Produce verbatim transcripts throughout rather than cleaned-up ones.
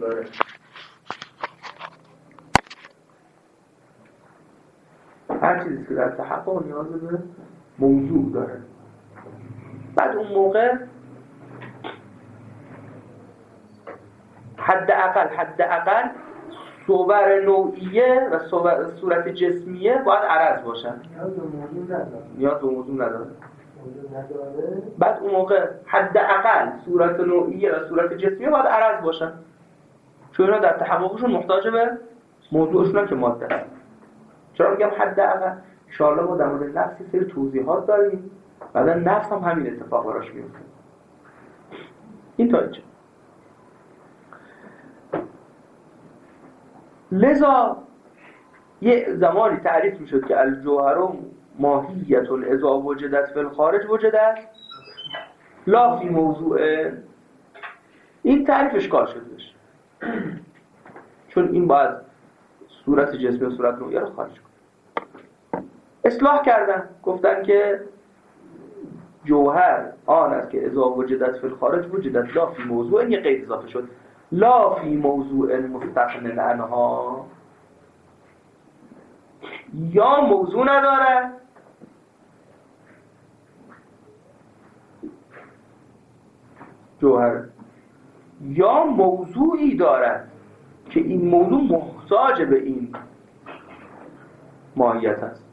داره. هر چیزی که در تحقق نیاز به موضوع داره. بعد اون موقع حداقل حداقل صور نوعیه و صورت جسمیه باید عرض باشن. نیاز به موضوع نداره. نیاز به موضوع نداره. موضوع نداره. بعد اون موقع حداقل صورت نوعیه و صورت جسمیه باید عرض باشن. چون اینا در تحققشون محتاج به موضوعشون که ماده است. چرا میگم حداقل؟ ان شاءالله ما در مورد نفس سری توضیحات داریم. بعدا نفس هم همین اتفاق براش میفته. این تا اینجا. لذا یه زمانی تعریف میشد که الجوهر ماهیت اذا وجدت فی الخارج وجدت لا فی موضوع. این تعریف اشکال شدش، چون این باید صورت جسمی و صورت نوعیه رو خارج کنه. اصلاح کردن، گفتن که جوهر آن است که اذا وجدت فی الخارج وجدت لا فی موضوع. یه قید اضافه شد، لا فی موضوع مستقل عنها. یا موضوع نداره جوهر، یا موضوعی دارد که این موضوع محتاج به این ماهیت است.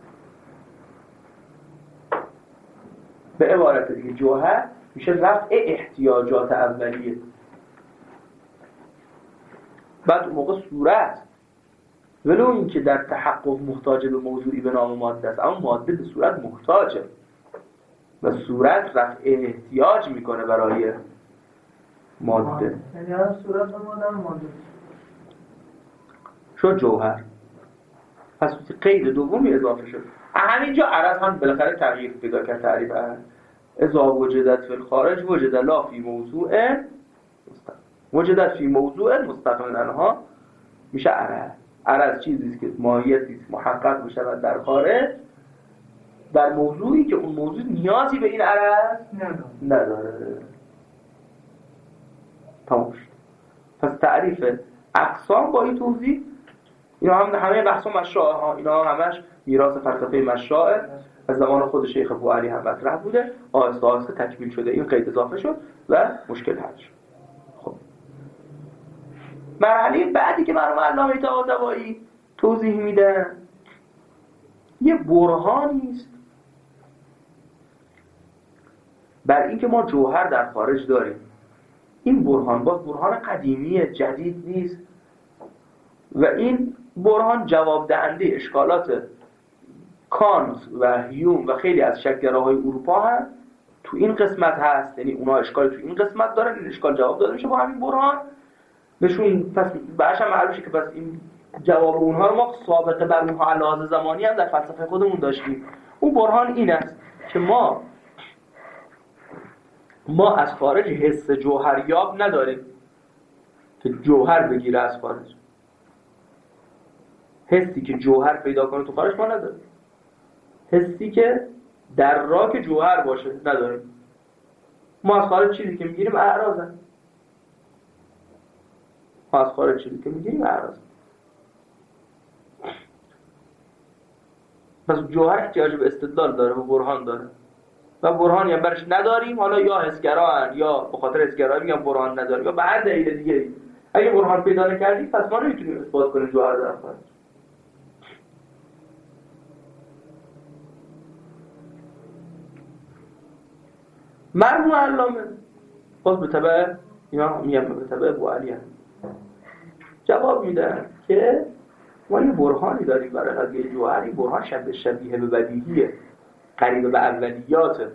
به عبارت دیگه جوهر میشه رفع احتیاجات اولیه. بعد اون موقع صورت ولو این که در تحقق محتاج به موضوعی به نام ماده است، اما ماده به صورت محتاجه و صورت رفع احتیاج میکنه برای ماده. یعنی هم صورت به ماده هم ماده شد جوهر. پس قید دومی اضافه شد. همینجا عرض هم بالاخره تغییر پیدا کرد. تعریف اذا وجدت فی الخارج وجد لا فی موضوع مستقل. وجدت فی موضوع مستقل عنها میشه عرض. عرض چیزی است که ماهیتی محقق میشه در خارج در موضوعی که اون موضوع نیازی به این عرض نداره. نداره. تمام شد. پس تعریف اقسام با این توضیح، اینا هم همه بحث مشاع ها، اینا همش میراث فلسفه مشاع از زمان خود شیخ ابوعلی هم مطرح بوده. آهسته آهسته تکمیل شده، این قید اضافه شد و مشکل حل شد. خب مرحله بعدی که مرحوم علامه طباطبایی توضیح میدن یه برهانی است بر اینکه ما جوهر در خارج داریم. این برهان باز برهان قدیمیه، جدید نیست و این برهان جواب دهنده اشکالات کانت و هیوم و خیلی از شک‌گراهای اروپا هم تو این قسمت هست. یعنی اونا اشکال تو این قسمت دارن، این اشکال جواب داده میشه با همین برهان بهشون. پس بعدش هم معلومه که پس این جواب اونها رو ما سابقه بر اونها علاوه زمانی هم در فلسفه خودمون داشتیم. اون برهان این است که ما ما از خارج حس جوهریاب نداریم که جوهر بگیره از خارج. حسی که جوهر پیدا کنه تو خارج ما نداریم. حسی که در راک جوهر باشه نداریم. ما از خارج چیزی که میگیریم اعراضه. ما از خارج چیزی که میگیریم اعراضه. پس جوهر احتیاج به استدلال داره و برهان داره و برهانی هم برش نداریم. حالا یا حسگران یا به خاطر حسگرایی میگم برهان نداریم یا به هر دلیل دیگه. اگه برهان پیدا نکردیم پس ما نمیتونیم اثبات کنیم جوهر در خارج. مرحوم علامه باز به تبع اینا میگم به تبع ابوعلی هم جواب میدن که ما یه برهانی داریم برای قضیه جوهر. این برهان شبیه شبیه به بدیهیه، قریب به اولیاته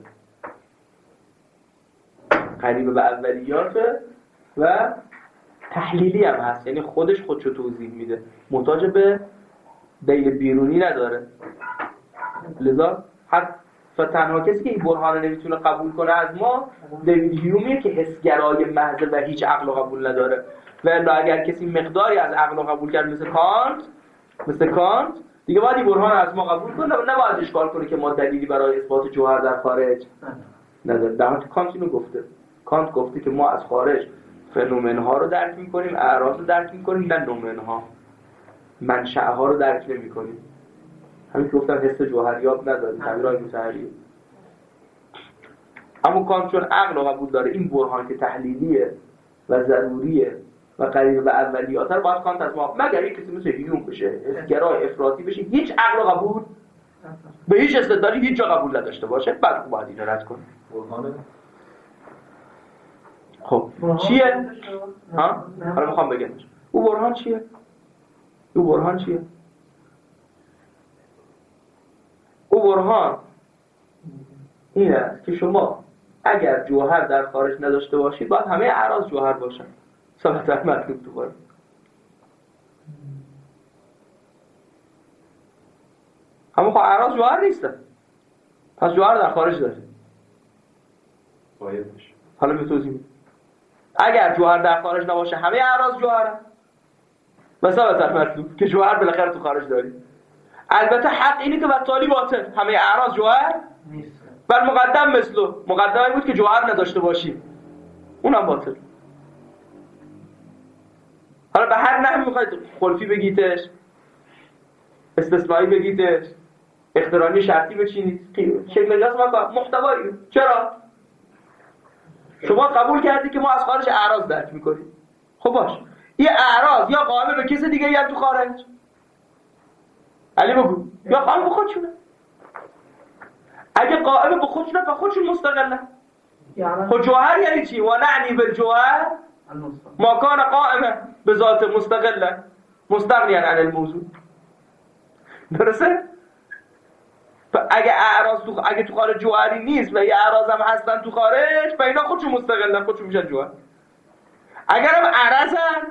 قریب به اولیاته و تحلیلی هم هست. یعنی خودش خودشو توضیح میده، محتاج به دلیل بیرونی نداره. لذا حتی تنها کسی که این برهان رو نمیتونه قبول کنه از ما دیوید هیومیه که حسگرای محض و هیچ عقل رو قبول نداره. و اگر کسی مقداری از عقل رو قبول کرد مثل کانت مثل کانت دیگه باید این برهان از ما قبول کنه و نباید اشکال کنه که ما دلیلی برای اثبات جوهر در خارج نداره. در حالی کانت اینو گفته. کانت گفته که ما از خارج فنومن ها رو درک میکنیم، اعراض رو درک میکنیم، نه نومن ها. منشأ ها رو درک نمیکنیم. همین که گفتم حس جوهریاب نداریم، تعبیرهای متحریه. اما کانت چون عقل رو قبول داره، این برهان که تحلیلیه و ضروریه و قریب به اولیات رو باید کانت از ما، مگر یک کسی مثل هیوم بشه اسگرای افراطی بشه، هیچ عقل رو قبول به هیچ استدلالی هیچ جا قبول نداشته باشه، بعد باید این رد کنه. برهانه خب چیه؟ ها؟ حالا میخوام بگم او برهان چیه؟ او برهان چیه؟ او برهان این است که شما اگر جوهر در خارج نداشته باشید باید همه اعراض جوهر باشن. ثابت مطلوب تو باره. اما خب اعراض جوهر نیستن، پس جوهر در خارج دارید. باید باشه. حالا به توضیح میدم. اگر جوهر در خارج نباشه همه اعراض جوهرن. مثلا ثابت مطلوب که جوهر بالاخره تو خارج دارید. البته حق اینه که بطالی باطل همه اعراض جوهر نیست. بل مقدم مثلو مقدمه بود که جوهر نداشته باشیم، اونم باطل. حالا به هر نحوی میخواید خلفی بگیتش، استثنایی بگیتش، اقترانی شرطی بچینید، شکل قیاس محتوایی. چرا؟ شما قبول کردی که ما از خارج اعراض درک میکنیم. خب باش، این اعراض یا قائم به کس دیگه یا تو خارج. علی بگو، یا قائم به خودشونه. اگه قائم به خودشونه به خودشون مستقلن. خب جوهر یعنی چی؟ و نعنی بالجوهر ما کان قائما به ذات مستقلا مستغنیا عن الموضوع. درسته؟ اگه اعراض تو اگه تو خارج جوهری نیست و یه اعراض هم هستن تو خارج، و اینا خودشون مستقلن، خودشون میشن جوهر. اگر هم اعراضن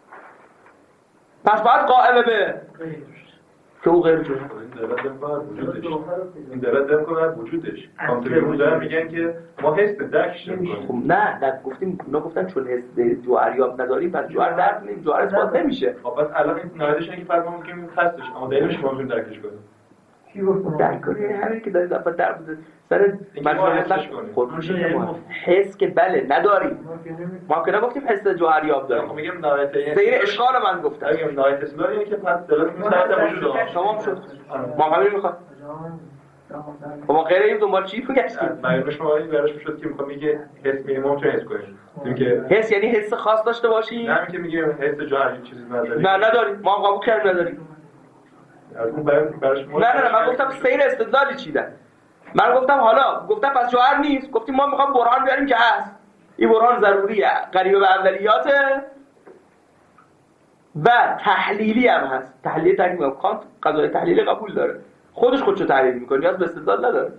پس باید قائم به که او غیر جوهر. این دلالت نمی‌کنه وجودش. این دلالت نمی‌کنه وجودش. کانتری دارن میگن که ما حس درکش نمی‌کنیم. خب نه، نه گفتیم اونا گفتن چون حس جوهریاب نداریم پس جوهر درک نمی‌کنیم، جوهر اثبات نمیشه. خب پس الان این نهایتش اینه که فرض ممکنه هستش اما دلیلش ما می‌تونیم درکش کنیم. کی گفت درک کنیم؟ همین که دارید اول در سر مجموعه مطلق خودمون حس که بله نداریم. ما که نگفتیم حس جوهریاب داریم. خب میگم نهایت سیر اشغال من گفتم. اگه نهایت اصلا اینه که پس دلالت می‌کنه وجود داره. تمام شد. ما همین می‌خوام. خب ما غیر این دنبال چی بگشتیم؟ معنیش ما این براش میشد که می‌خوام میگه حس مینیمم چه حس کنیم. میگه حس یعنی حس خاص داشته باشی؟ نه میگه میگه حس جوهری چیزی نداریم. نه نداریم. ما قبول کردیم نداریم. نه نه نه من گفتم سیر استدلالی چیدن. من گفتم حالا گفتم پس جوهر نیست، گفتیم ما میخوام برهان بیاریم که هست. این برهان ضروریه، قریب به اولیاته و تحلیلی هم هست. تحلیل تحلیل کانت قضای تحلیلی قبول داره، خودش خودشو تحلیل میکنه، نیاز به استدلال نداره.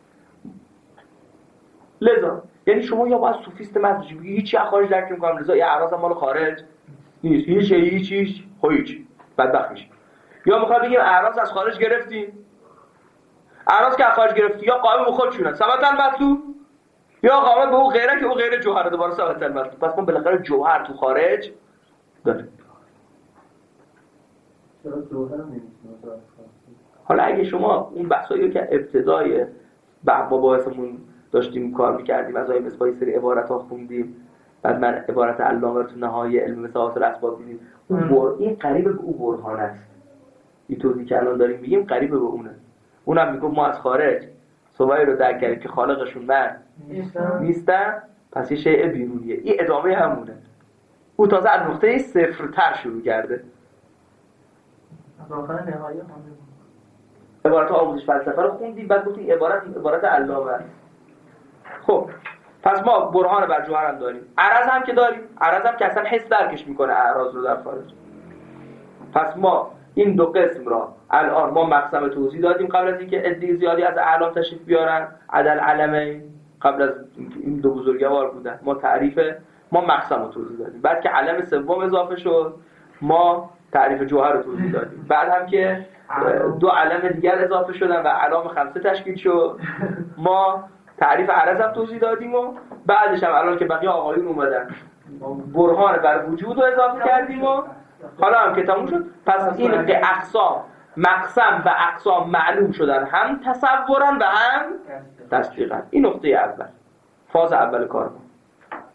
لذا یعنی شما یا باید سوفیست مدرجی بگی هیچی از خارج درک نمی‌کنم، لذا یه اعراض مال خارج نیست، هیچ هیچ هیچ هیچ بدبخت میشی. یا میخواد بگیم اعراض از خارج گرفتیم، اعراض که از خارج گرفتی یا قائم به خودشونن ثبت المطلوب یا قائم به اون غیره که اون غیر جوهره دوباره ثبت المطلوب. پس ما بالاخره جوهر تو خارج داریم. حالا اگه شما اون بحثایی که ابتدای با باعثمون داشتیم کار میکردیم از آیه مصباحی سری عبارت ها خوندیم، بعد من عبارت علامه رو تو نهایی علم مساحات الاسباب دیدیم، اون بر... این قریب به اون برهان است. این توضیحی که الان داریم میگیم قریب به اونه. اونم میگه ما از خارج صبایی رو درک کردیم که خالقشون من نیستن، پس یه شیء بیرونیه. این ادامه همونه. او تازه از نقطه صفرتر شروع کرده. از آخر نهایی خوندیم. عبارت آموزش فلسفه رو خوندیم، بعد گفتیم عبارت عبارت علامه است. خب پس ما برهان بر جوهر هم داریم، عرض هم که داریم، عرض هم که اصلا حس درکش میکنه اعراض رو در خارج. پس ما این دو قسم را الان ما مقسم توضیح دادیم قبل از اینکه عده زیادی از اعلام تشریف بیارن، عدل علمه قبل از این دو بزرگوار بودن، ما تعریف ما مقسم توضیح دادیم. بعد که علم سوم اضافه شد ما تعریف جوهر رو توضیح دادیم. بعد هم که دو علم دیگر اضافه شدن و علام خمسه تشکیل شد ما تعریف عرض هم توضیح دادیم و بعدش هم الان که بقیه آقایون اومدن برهان بر وجود رو اضافه کردیم و حالا هم که تموم شد. پس این اقسام مقسم و اقسام معلوم شدن، هم تصورن و هم تصدیقن. این نقطه اول، فاز اول کار ما.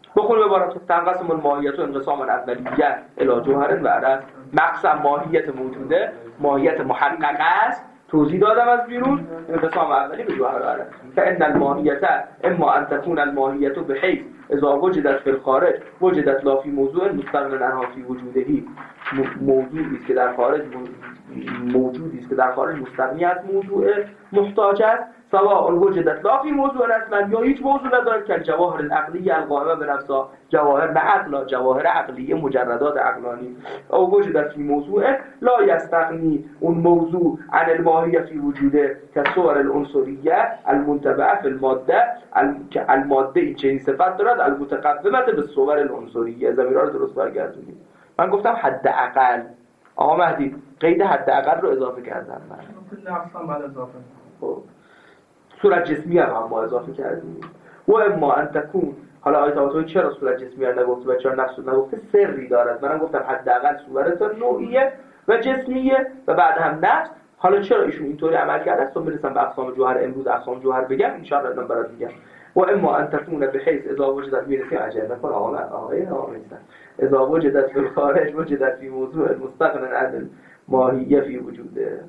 بخون عبارت تنقسم الماهیت و انقسام اولیه الی جوهر و عرض. مقسم ماهیت موجوده، ماهیت محقق است، توضیح دادم از بیرون. انقسام اولی به جوهر و عرض. فان الماهیت اما ان تكون الماهیت بحيث اذا وجدت في الخارج وجدت لا في موضوع مستقل عنها في وجودهی. موجودی است که در خارج موجودی است که در خارج مستغنی از موضوع محتاج است، سواء وجدت لا فی موضوع اصلا یا هیچ موضوع ندارد که جواهر العقلیه القائمه به نفسها، جواهر نه عقلا، جواهر عقلیه مجردات عقلانی، او وجدت فی موضوع لا یستغنی اون موضوع عن الماهیه فی وجوده كصور العنصریه المنتبعه فی الماده که الماده این چنین صفت دارد المتقدمه به صور العنصریه. ضمیرها رو درست برگردونید. من گفتم حداقل. آقا مهدی قید حداقل رو اضافه کردم من. کل اقسام بعد اضافه. خب صورت جسمی هم ما اضافه کردیم. و اما ان تكون، حالا آیت آیت چرا صورت جسمی هم نگفت و چرا نفس نگفت؟ سری دارد. منم گفتم حداقل صورت نوعیه و جسمیه و بعد هم نفس. حالا چرا ایشون اینطوری عمل کرده است؟ تا برسم به اقسام جوهر امروز اقسام جوهر بگم ان شاء الله الان برات میگم. و اما ان تكون بحيث اذا وجدت میرسی عجله نکن آقا آقای آقا نیستن. اذا وجدت في الخارج وجدت في موضوع مستقل عن الماهیه في وجوده.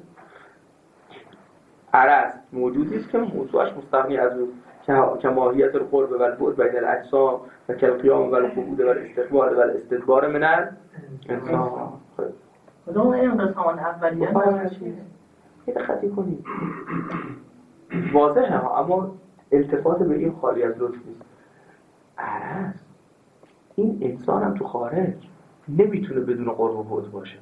عرض موجودی است که موضوعش مستغنی از اون که ماهیت القرب و البعد بین الاجسام و کالقیام و القعود و الاستقبال و الاستدبار من الانسان. خودمون این قسم اولیه یه دقتی کنید. واضحه ها، اما التفات به این خالی از لطف نیست. عرض این انسان هم تو خارج نمیتونه بدون قرب و بعد باشه.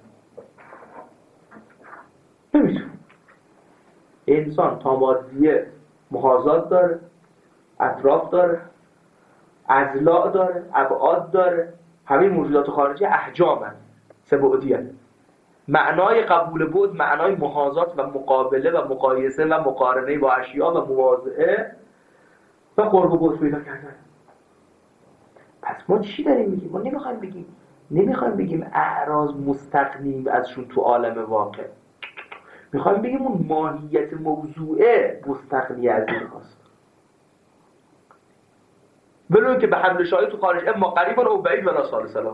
نمیتونه. انسان تا مادیه محاذات داره، اطراف داره، اضلاع داره، ابعاد داره. همین موجودات خارجی احجامن، سه بعدیه. معنای قبول بعد معنای محاذات و مقابله و مقایسه و مقارنه با اشیاء و مواضعه و قرب و بعد پیدا کردن. پس ما چی داریم میگیم؟ ما نمیخوایم بگیم نمیخوایم بگیم اعراض مستقنیم ازشون تو عالم واقع. میخوایم بگیم اون ماهیت موضوعه مستقنی از این هاست. ولو که به حمل شایع تو خارج اما قریبا او بعید ولا سال سلام.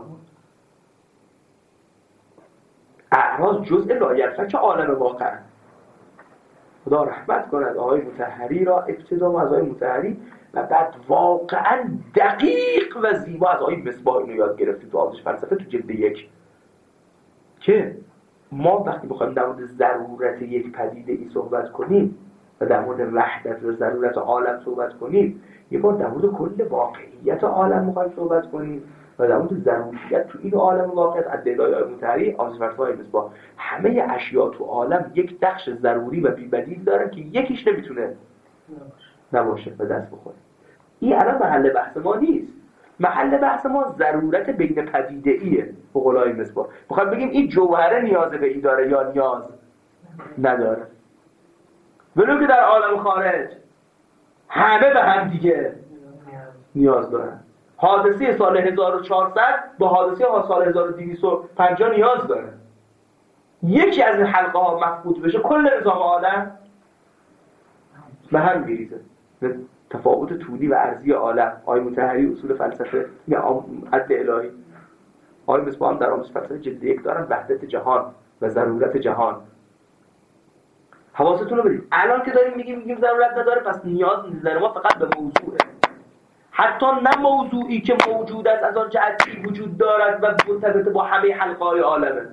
اعراض جزء لایرفع عالم واقع. خدا رحمت کند آقای مطهری را، ابتدا از آقای مطهری و بعد واقعا دقیق و زیبا از آقای مصباح اینو یاد گرفتیم تو آموزش فلسفه تو جلد یک، که ما وقتی بخوایم در مورد ضرورت یک پدیده ای صحبت کنیم و در مورد وحدت و ضرورت عالم صحبت کنیم، یه بار در مورد کل واقعیت عالم می‌خوایم صحبت کنیم و در مورد ضروریت تو این عالم واقعیت از دلایل متحری آموزش فلسفه مصباح. همه اشیاء تو عالم یک بخش ضروری و بی‌بدیل دارن که یکیش نمیتونه نباشه به دست بخوره. این الان محل بحث ما نیست. محل بحث ما ضرورت بین پدیده ایه. به قول آقای مصباح میخوام بگیم این جوهره نیاز به این داره یا نیاز نداره. ولو که در عالم خارج همه به هم دیگه نیاز دارن. حادثه سال هزار و چهارصد با حادثه سال هزار و دویست و پنجاه نیاز داره. یکی از این حلقه ها مفقود بشه کل نظام عالم به هم میریزه. تفاوت طولی و عرضی عالم. آقای مطهری اصول فلسفه یا عد الهی، آقای مصباح هم در آموزش فلسفه جلد یک دارن وحدت جهان و ضرورت جهان. حواستون رو برید. الان که داریم میگیم میگیم ضرورت نداره، پس نیاز نظر ما فقط به موضوعه. حتی نه موضوعی که موجود است از آن جهتی وجود دارد و مرتبط با همه حلقه‌های عالمه.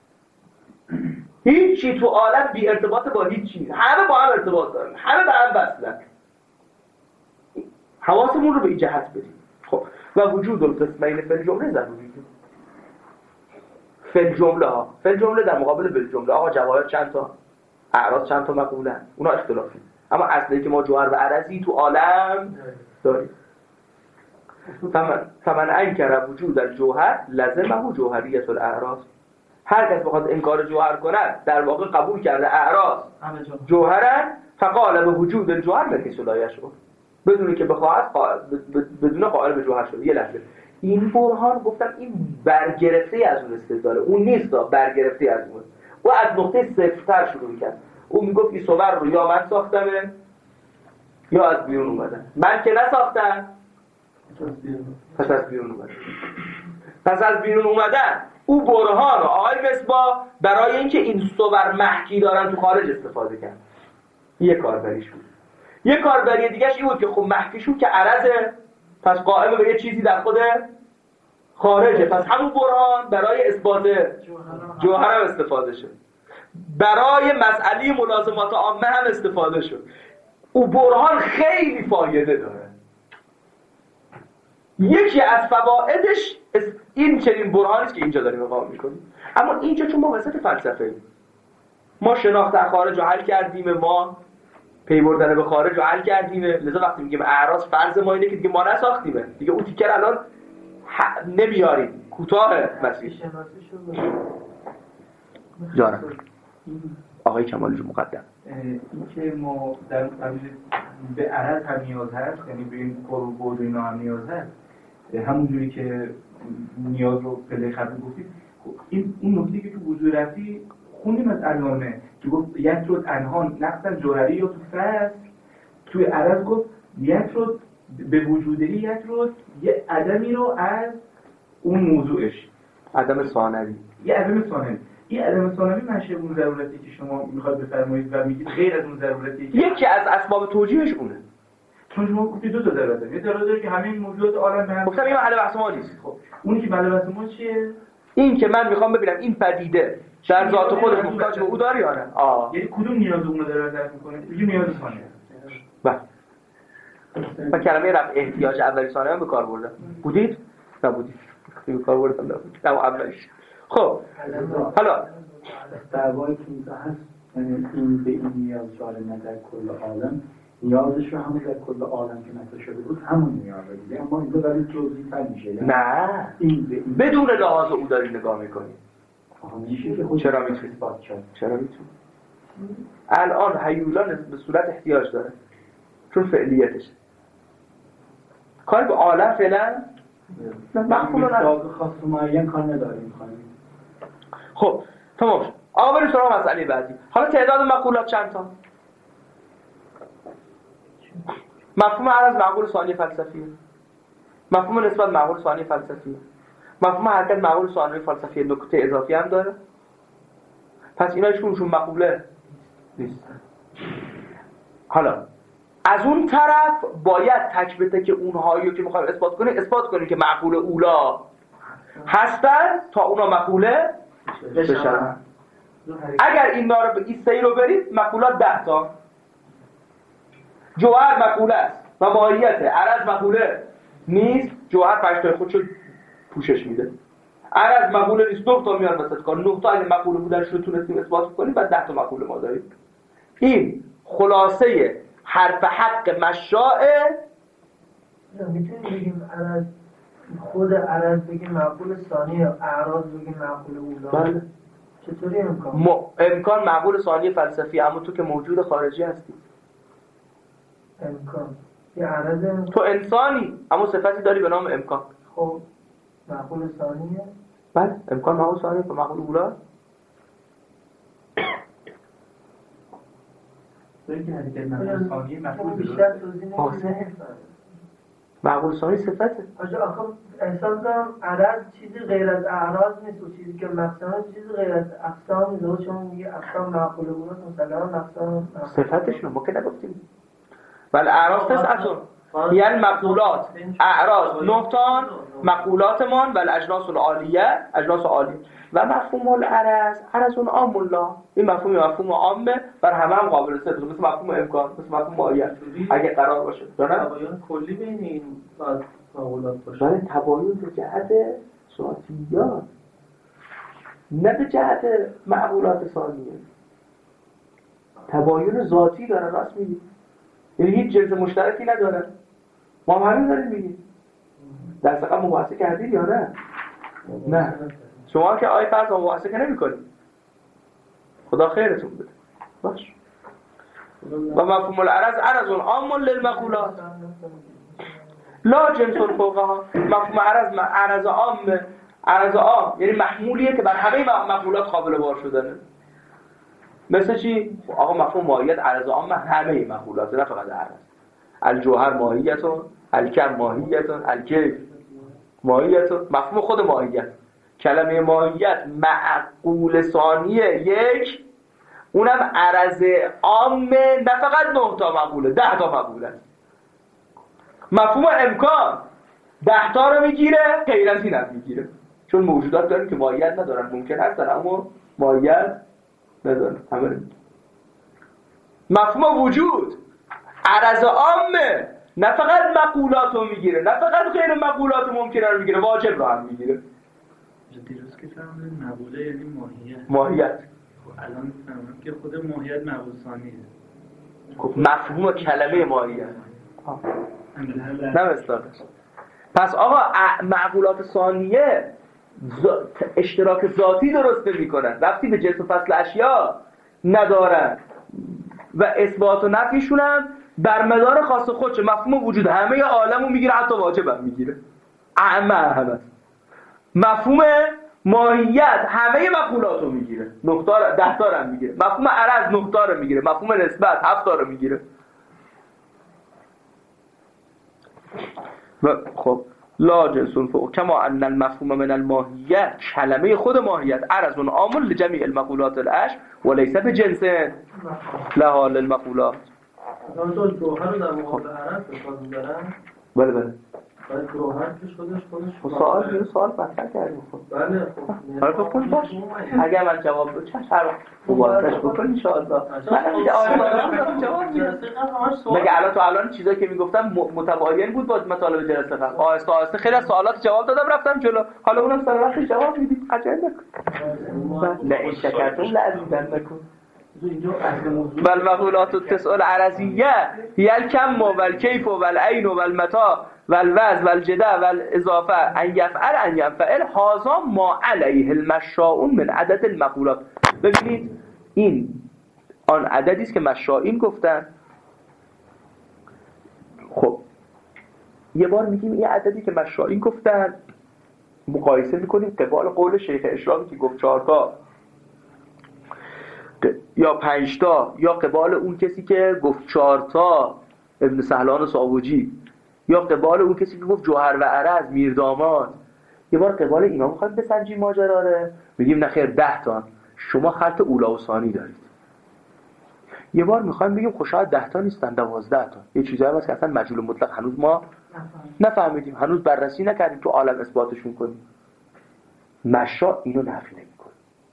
هیچ چی تو عالم بی ارتباط با هیچ چیز. همه با هم ارتباط دارن، همه به هم وصلن. حواسمون رو به این جهت بدیم. خب و وجود القسمین فی الجمله ضروریه. فی الجمله ها، فی الجمله در مقابل بالجمله. آقا جواهر چند تا؟ اعراض چند تا مقولن؟ اونا اختلافی. اما اصلی که ما جوهر و عرضی تو عالم داریم. فمن فمن انکر وجود الجوهر لزمه جوهریت الاعراض. هر کس بخواد انکار جوهر کند در واقع قبول کرده اعراض جوهرن، فقال به وجود الجوهر لکیس لا یشعر، بدون که بخواهد بدون قائل به جوهر شده. یه لحظه این برهان گفتم این برگرفته از اون استدلاله، اون نیست، برگرفته از اون. و از نقطه صفرتر شروع می‌کرد. اون میگفت این صور رو یا من ساختمه یا از بیرون اومدن. من که نساختم، پس از بیرون اومدن پس از بیرون اومدن او برهان و آقای مصباح برای اینکه این صور محکی دارن تو خارج استفاده کرد. یه کاربریش بود. یه کاربری دیگه‌ش این بود که خب محکیشون که عرضه، پس قائم به یه چیزی در خود خارجه، پس همون برهان برای اثبات جوهر هم استفاده شد، برای مسئله ملازمات عامه هم استفاده شد. او برهان خیلی فایده داره. یکی از فوایدش این چنین برهانی است که اینجا داریم اقامه می‌کنیم. اما اینجا چون ما وسط فلسفه ایم، ما شناخت خارج رو حل کردیم، ما پی بردن به خارج رو حل کردیم، لذا وقتی میگیم اعراض فرض ما اینه که دیگه ما نساختیمه، دیگه اون تیکر الان نمیاریم، کوتاه مسیر. جانم آقای کمالی رو مقدم. این که ما در قبیل به عرض هم نیاز هست، یعنی به این قرب بود اینا هم نیاز هست، همون جوری که نیاز رو پله خبری گفتید. این اون نکته که تو وضوح رفتی خوندیم از علامه که گفت یک رو انها نقصا جوهری یا تو فصل، توی عرض گفت یک رو به وجودهی، یک رو یه عدمی رو از اون موضوعش، عدم ثانوی، یه عدم ثانوی. این عدم ثانوی منشه اون ضرورتی که شما میخواد بفرمایید و میگید غیر از اون ضرورتی که یکی از اسباب توجیهش اونه. چون شما گفتید دو تا ضرورت داره. یه ضرورت داره که همه موجودات عالم به هم، گفتم این محل بحث ما نیست. خب اونی که محل بحث ما چیه؟ این که من میخوام ببینم این پدیده در ذات خودش محتاج به او داره یا نه. آه یعنی کدوم نیاز اون رو داره درک میکنه؟ میگه نیاز ثانوی. بله. و کلمه رفع احتیاج اولی ثانوی هم به کار بردم. بودید؟ نبودید. به کار بردم نبودید. اما اولیش. خب حالا دعوایی که اینجا هست، یعنی این به این نیاز جاره نه در کل عالم، نیازش رو همون در کل عالم که مطرح شده بود همون نیاز رو دیگه، اما اینجا برای جزئی تر میشه. نه این به این بدون لحاظ او داری نگاه میکنی. میشه که خود چرا میتونی؟ چرا میتونی؟ الان هیولا به صورت احتیاج داره چون فعلیتشه. کار به عالم فعلا مفهوم رو خاص معین کار نداریم خانم. خب تمام شد. آقا بریم سراغ مسئله بعدی. حالا تعداد مقولات چند تا؟ مفهوم عرض معقول ثانی فلسفیه، مفهوم نسبت معقول ثانی فلسفیه، مفهوم حرکت معقول ثانی فلسفیه، نکته اضافی هم داره. پس اینا هیچکدومشون مقوله نیست. حالا از اون طرف باید تک به تک اونهایی که میخوایم اثبات کنیم اثبات کنیم که معقول اولا هستن تا اونا مقوله بشن. اگر این نار به این سیر رو برید مقولات ده تا. جوهر مقوله است و ماهیت، عرض مقوله نیست، جوهر پشتای خودشو پوشش میده. عرض مقوله نیست، نه تا میان وسط کار. نه تا اگه مقوله بودنش رو تونستیم اثبات کنیم بعد ده تا مقوله ما داریم. این خلاصه حرف حق مشاعه. میتونیم بگیم عرض خود عرض بگیم معقول ثانی، اعراض بگیم معقول اولا. بله. چطوری امکان؟ م... امکان معقول ثانی فلسفی، اما تو که موجود خارجی هستی. امکان یه عرض تو انسانی اما صفتی داری به نام امکان. خب معقول ثانیه؟ بله امکان معقول ثانی و معقول اولا. بگید حرکت معقول ثانی معقول بیشتر توضیح نمیده. معقول ثانی صفته. آجا آخه احساس دارم عرض چیزی غیر از اعراض نیست و چیزی که مقصد چیزی غیر از اقسام نیست. چون میگه اقسام معقول اولا مثلا اقسام صفتشون ما که نگفتیم. ولی اعراض تسعتون، یعنی مقولات اعراض نهتان، مقولاتمان ولی اجناس العالیه، اجناس عالیه. و مفهوم العرض، عرض اون عام الله، این مفهوم مفهوم عامه بر همه هم قابل استفاده، مثل مفهوم امکان، مثل مفهوم ماهیت اگه قرار باشه. تباین کلی بین این مقولات باشه. ولی تباین به جهت ذاتیات نه به جهت معقولات ثانیه. تباین ذاتی داره، راست میگی. یعنی هیچ جنس مشترکی نداره. ما هم همین داریم میگیم. در سقم مباحثه کردید یا نه؟ نه. شما که آی فرض مباحثه که نمی کنید. خدا خیرتون بده. باش. و مفهوم العرض عرض عام للمقولات لا جنس فوقها. مفهوم عرض عرض عام، عرض عام یعنی محمولیه که بر همه مقولات قابل بار شدنه. مثل چی؟ آقا مفهوم ماهیت عرض عام همه مقولات، نه فقط عرض. الجوهر ماهیتون، الکم ماهیتون، الکیف ماهیتون، مفهوم خود ماهیت. کلمه ماهیت معقول ثانیه یک، اونم عرض عامه، نه فقط نه تا مقوله، ده تا مقوله. مفهوم امکان ده تا رو میگیره، غیر از این هم میگیره، چون موجودات داریم که ماهیت ندارن، ممکن هستن اما ماهیت ندارن. همه مفهوم وجود عرض عامه، نه فقط مقولات رو میگیره، نه فقط غیر مقولات ممکنه رو میگیره، واجب رو هم میگیره. دیروز که فهمیدم مقوله یعنی ماهیت. ماهیت الان فهمیدم که خود ماهیت مقول ثانیه. خب مفهوم کلمه ماهیت نه مستاقش. پس آقا معقولات ثانیه اشتراک ذاتی درست نمی‌کنن، وقتی به جنس و فصل اشیا ندارن و اثبات و نفیشون هم بر مدار خاص خودشه. مفهوم وجود همه عالمو میگیره، حتی واجب هم میگیره، اعمه همه. مفهوم ماهیت همه مقولات رو میگیره، نقطه ده تا هم میگیره. مفهوم عرض نه تا رو میگیره، مفهوم نسبت هفت تا رو میگیره. و خب لا جنسون فوق کما ان المفهوم من الماهیت، کلمه خود ماهیت عرض عامل لجمیع المقولات الاش و لیس بجنس لها للمقولات. دو جوهر رو در مقابل عرض بخواد می‌ذارن. بله بله. باید جوهر که خودش خودش سوال یه سوال مطرح کردیم. خب بله خب حالا بکن باش. اگر من جواب بدم چه هر مبارکش بکن ان شاء الله. من میگه آره جواب میدم. مگه الان تو الان چیزایی که میگفتم متباین بود با مطالب جلسه قبل. آهسته آهسته خیلی از سوالات جواب دادم رفتم جلو. حالا اونم سر وقت جواب میدید. عجب نکن. نه این شکرتون لازم نکن. بل مقولات التسع العرضیه هی الکم و الکیف و العین و المتاع و الوز و الجده و الاضافه ان یفعل ان ينفعل هذا ما علیه المشاؤون من عدد المقولات. ببینید این آن عددی است که مشائین گفتن. خب یه بار میگیم این عددی که مشائین گفتن مقایسه میکنیم قبال قول شیخ اشراقی که گفت چهار تا یا پنج تا، یا قبال اون کسی که گفت چهار تا ابن سهلان ساوجی، یا قبال اون کسی که گفت جوهر و عرض میرداماد. یه بار قبال اینا میخوایم بسنجیم ماجرا رو، میگیم نه خیر ده تا، شما خط اولا و ثانی دارید. یه بار میخوایم بگیم خب شاید ده تا نیستن، دوازده تا. یه چیزایی هست که اصلا مجهول مطلق هنوز ما نفهمیدیم، هنوز بررسی نکردیم تو عالم اثباتشون کنیم. مشا اینو نفی نمیکنه.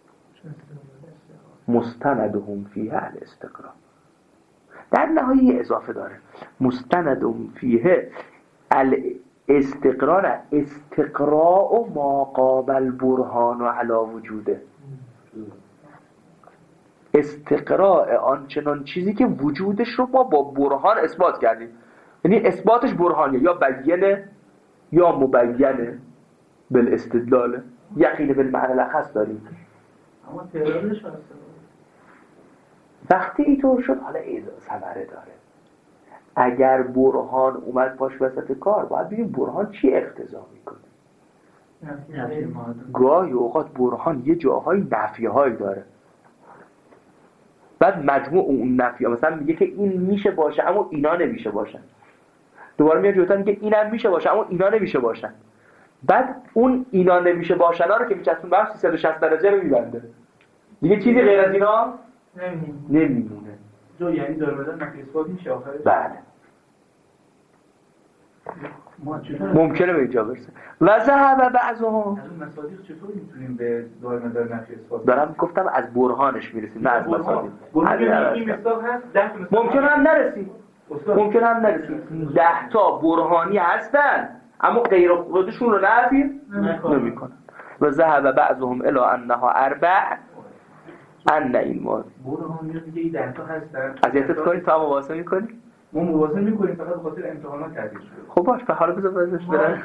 مستندهم فیه الاستقرار. در نهایت اضافه داره مستندهم فیه الاستقرار، استقراء و ما قابل برهان و علا وجوده. استقراء آنچنان چیزی که وجودش رو ما با برهان اثبات کردیم، یعنی اثباتش برهانیه، یا بیانه یا مبینه بالاستدلال، یقین بالمعنی لخص داریم. اما تعدادش هست. وقتی اینطور شد حالا ایضا ثمره داره. اگر برهان اومد پاش وسط کار باید ببینیم برهان چی اقتضا میکنه. گاهی اوقات برهان یه جاهای نفیهایی داره، بعد مجموع اون نفیه مثلا میگه که این میشه باشه اما اینا نمیشه باشن، دوباره میاد جوتا میگه اینم میشه باشه اما اینا نمیشه باشن، بعد اون اینا نمیشه باشن ها رو که میچسبون به سیصد و شصت درجه رو میبنده دیگه، چیزی غیر از اینا نمیمونه. جو یعنی داره بدن نفی اثبات میشه آخرش. بله ممکنه به اینجا برسه. و ذهب بعضهم، از اون مصادیق چطور میتونیم به دار مدار نفی اثبات؟ دارم گفتم از برهانش میرسیم نه از مصادیق. این مثال هست ده مثال ممکن هم نرسیم، ممکن هم نرسیم. ده تا برهانی هستن اما غیر خودشون رو نفی نمیکنن. و ذهب بعضهم الی انها اربع، ان این ما برهانی دیگه ده تا هستن. اذیتت کنی تا مواسه میکنی؟ ما موازنه میکنیم فقط به خاطر امتحانات تعدیل شده. خب باش به حالا بذار بذارش برن.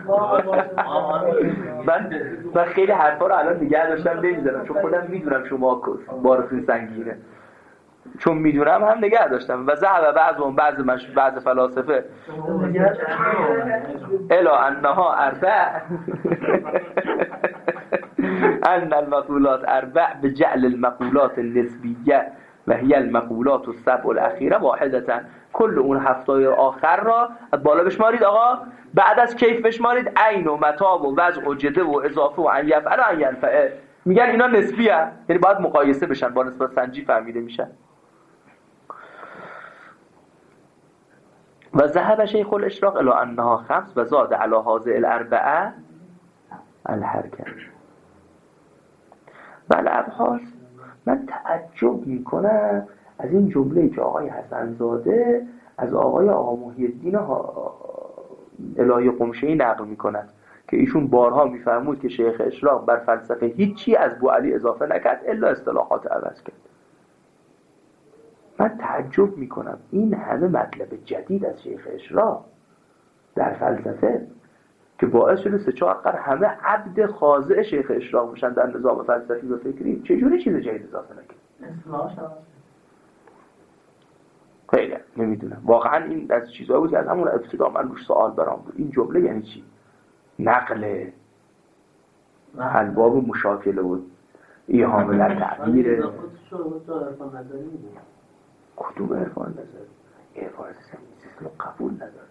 من من خیلی حرفا رو الان نگه داشتم نمیذارم چون خودم میدونم شما بارتون سنگینه، چون میدونم هم نگه داشتم. و ذهب بعضهم بعض مش بعض فلاسفه الا انها اربع ان المقولات اربع بجعل المقولات النسبیه و هي المقولات السبع الاخيره واحده کل اون هفتای آخر را از بالا بشمارید آقا، بعد از کیف بشمارید عین و متاب و وضع و جده و اضافه و ان یفعل و ان ینفعل. میگن اینا نسبی هست، یعنی باید مقایسه بشن، با نسبت سنجی فهمیده میشن. و ذهب شیخ الاشراق الی انها خمس و زاد علی هذه الاربعه الحرکت. بله ابحاث، من تعجب میکنم از این جمله‌ای که آقای حسن زاده از آقای آقا محی الدین الهی قمشه‌ای نقل میکند که ایشون بارها میفرمود که شیخ اشراق بر فلسفه هیچی از بوعلی اضافه نکرد الا اصطلاحات عوض کرد. من تعجب میکنم این همه مطلب جدید از شیخ اشراق در فلسفه که باعث شده سه چهار قرن همه عبد خاضع شیخ اشراق بشن در نظام فلسفی و فکری، چجوری چیز جدید اضافه نکرد؟ خیلی نمیدونم واقعا. این از چیزایی بود که از همون ابتدا من روش سوال برام بود، این جمله یعنی چی؟ نقل الباب مشاکله بود ایهام در تعبیر کدوم عرفان نظری؟ عرفان نظری قبول نداره.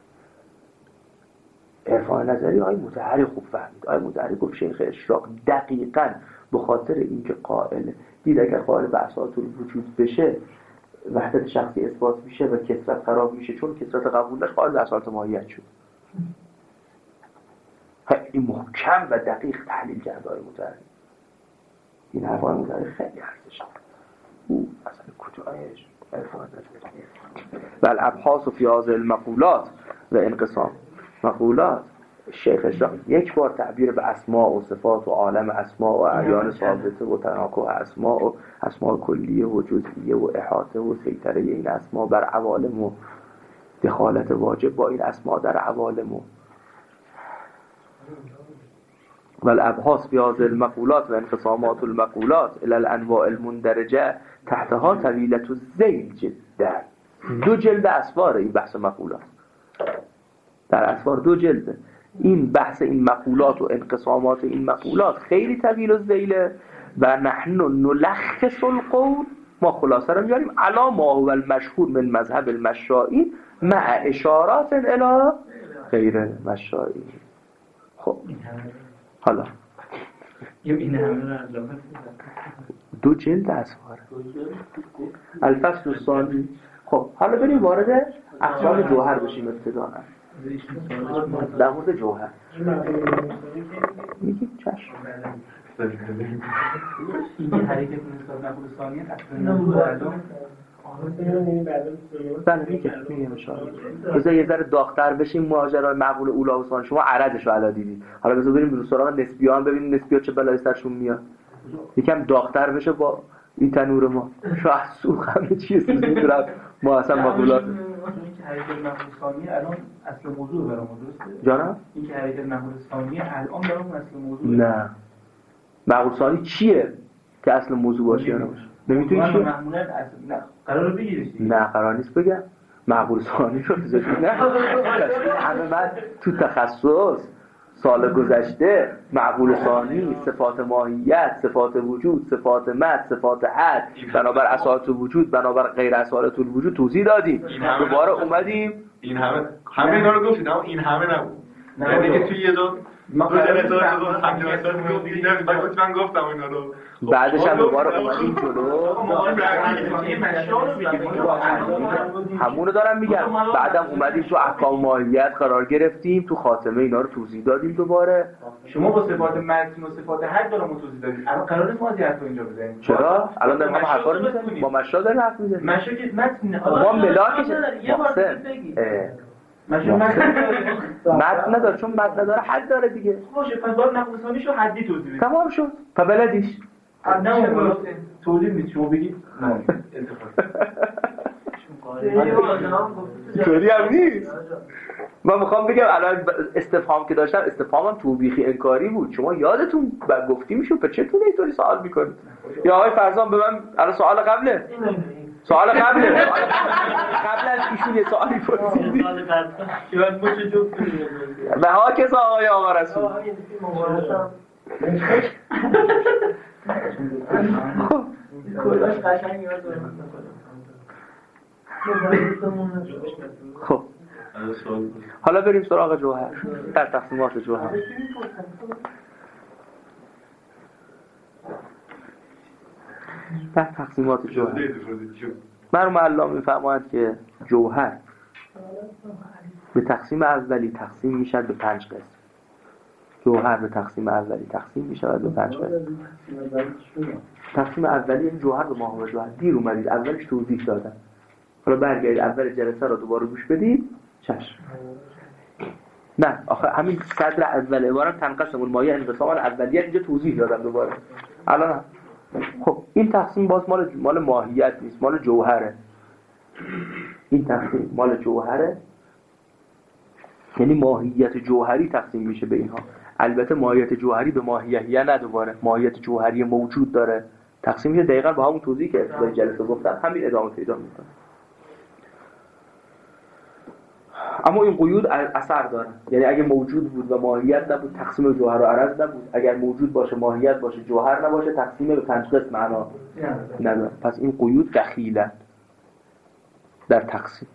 عرفان نظری آقای مطهری خوب فهمید. آقای مطهری گفت شیخ اشراق دقیقاً به خاطر اینکه قائل دید اگر قائل به اساس الوجود بشه وحدت شخصی اثبات میشه و کثرت خراب میشه، چون کثرت قبول داشت قائل به اساس ماهیت شد. این محکم و دقیق تحلیل کرد آقای مطهری. این حرفای مطهری خیلی ارزش داره. او اصلا کجایش عرفان نظری و الابحاث فی هذه المقولات و انقسام مقولات. شیخ اشراق یک بار تعبیر به اسماء و صفات و عالم اسماء و اعیان ثابته و تناکح اسماء و اسماء کلیه و جزئیه و احاطه و سیطره این اسماء بر عوالم و دخالت واجب با این اسماء در عوالم و والابحاث فی هذه المقولات و انقسامات المقولات الى الانواع المندرجه تحتها طویلة الذیل جدا. دو جلد اسوار این بحث مقولات، در اسوار دو جلده. این بحث این مقولات و انقسامات این مقولات خیلی طویل الذیله و نحن نلخص القول، ما خلاصه رو میاریم علا ما هو المشهور من مذهب المشائی مع اشارات الی غیر المشائی. خب حالا دو جلد اسوار الفصل الثانی. خب حالا بریم وارد اقسام جوهر بشیم. ابتداء در مورد جوهر میگیم چشم این حرکت نسبت نقول ثانیه اصلا نبود. بله میگم میگم اشاره بذار یه ذره داغ‌تر بشیم ماجرای معقول اولا و ثانی. شما عرضش رو الان دیدید، حالا بذار بریم رو سراغ نسبیان ببینیم نسبیات چه بلایی سرشون میاد. یکم داغ‌تر بشه با این تنور ما شاه سوخ همه چیز می‌دونم ما اصلا مقولات این که حرکت نقول ثانیه الان اصل موضوع برام درسته جانم؟ این که حرکت نقول ثانیه الان برام اصل موضوع نه. معقول ثانی چیه که اصل موضوع باشه یا نباشه؟ نمیتونی چیه؟ معمولا اصل نه قرار بگیرید. نه قرار نیست بگم معقول ثانی رو بذارید. نه همه من تو تخصص سال گذشته معقول ثانی، صفات ماهیت، صفات وجود، صفات مد، صفات حد، بنابر اصالت وجود، بنابر غیر اصالت الوجود توضیح دادیم. دوباره اومدیم این همه همه اینا رو گفتید اما این همه نبود. یعنی که توی یه دو ما قراره تو رو خمس مثال میگفتید من گفتم اینا رو. بعدش هم دوباره اومدیم جلو همونو دارم میگم. بعدم اومدیم تو احکام ماهیت قرار گرفتیم، تو خاتمه اینا رو توضیح دادیم. دوباره شما با صفات متن و صفات حد دارم توضیح دادید. الان قرار نیست ما از حرف اینجا بزنیم. چرا الان داریم ما حرفا رو میزنیم؟ با مشا داریم حرف میزنیم. مشا که متن ما ملاکش یه بار بگید مشا متن نداره، چون متن نداره حد داره دیگه. باشه پس باید نقل ثانیشو حدی توضیح بدید. تمام شد. فبلدیش نه توضیح نیست. شما بگید نه طوری هم نیست. من میخوام بگم الان استفهام که داشتم استفهامم توبیخی انکاری بود. شما یادتون گفتیم شو به چطور اینطوری سوال میکنید؟ یا آقای فرزان به من الان سوال قبله سوال قبله قبل از ایشون یه سوالی پرسیدی و ها کسا آقای آقا رسول خب حالا بریم سراغ جوهر در تقسیمات جوهر. در تقسیمات جوهر مرحوم علامه می‌فرمایند که جوهر به تقسیم اولی تقسیم میشد به پنج قسم. جوهر به تقسیم اولی تقسیم میشود به پنج قسم. تقسیم اولی این جوهر به ماهور جوهر دیر اومدید، اولش توضیح دادم. حالا برگردید اول جلسه رو دوباره گوش بدید. چشم. نه آخه همین صدر اول عبارت تنقسم المایه انقسام اولیت اینجا توضیح دادم دوباره. الان خب این تقسیم باز مال مال ماهیت نیست، مال جوهره. این تقسیم مال جوهره، یعنی ماهیت جوهری تقسیم میشه به اینها. البته ماهیت جوهری به ماهیتیه نه، دوباره ماهیت جوهری موجود داره تقسیم میشه دقیقاً با همون توضیحی که ابتدای جلسه گفتم، همین ادامه پیدا میکنه. اما این قیود اثر داره، یعنی اگه موجود بود و ماهیت نبود تقسیم به جوهر و عرض نبود، اگر موجود باشه ماهیت باشه جوهر نباشه تقسیم به پنج قسم معنا نداره. پس این قیود دخیلن در تقسیم.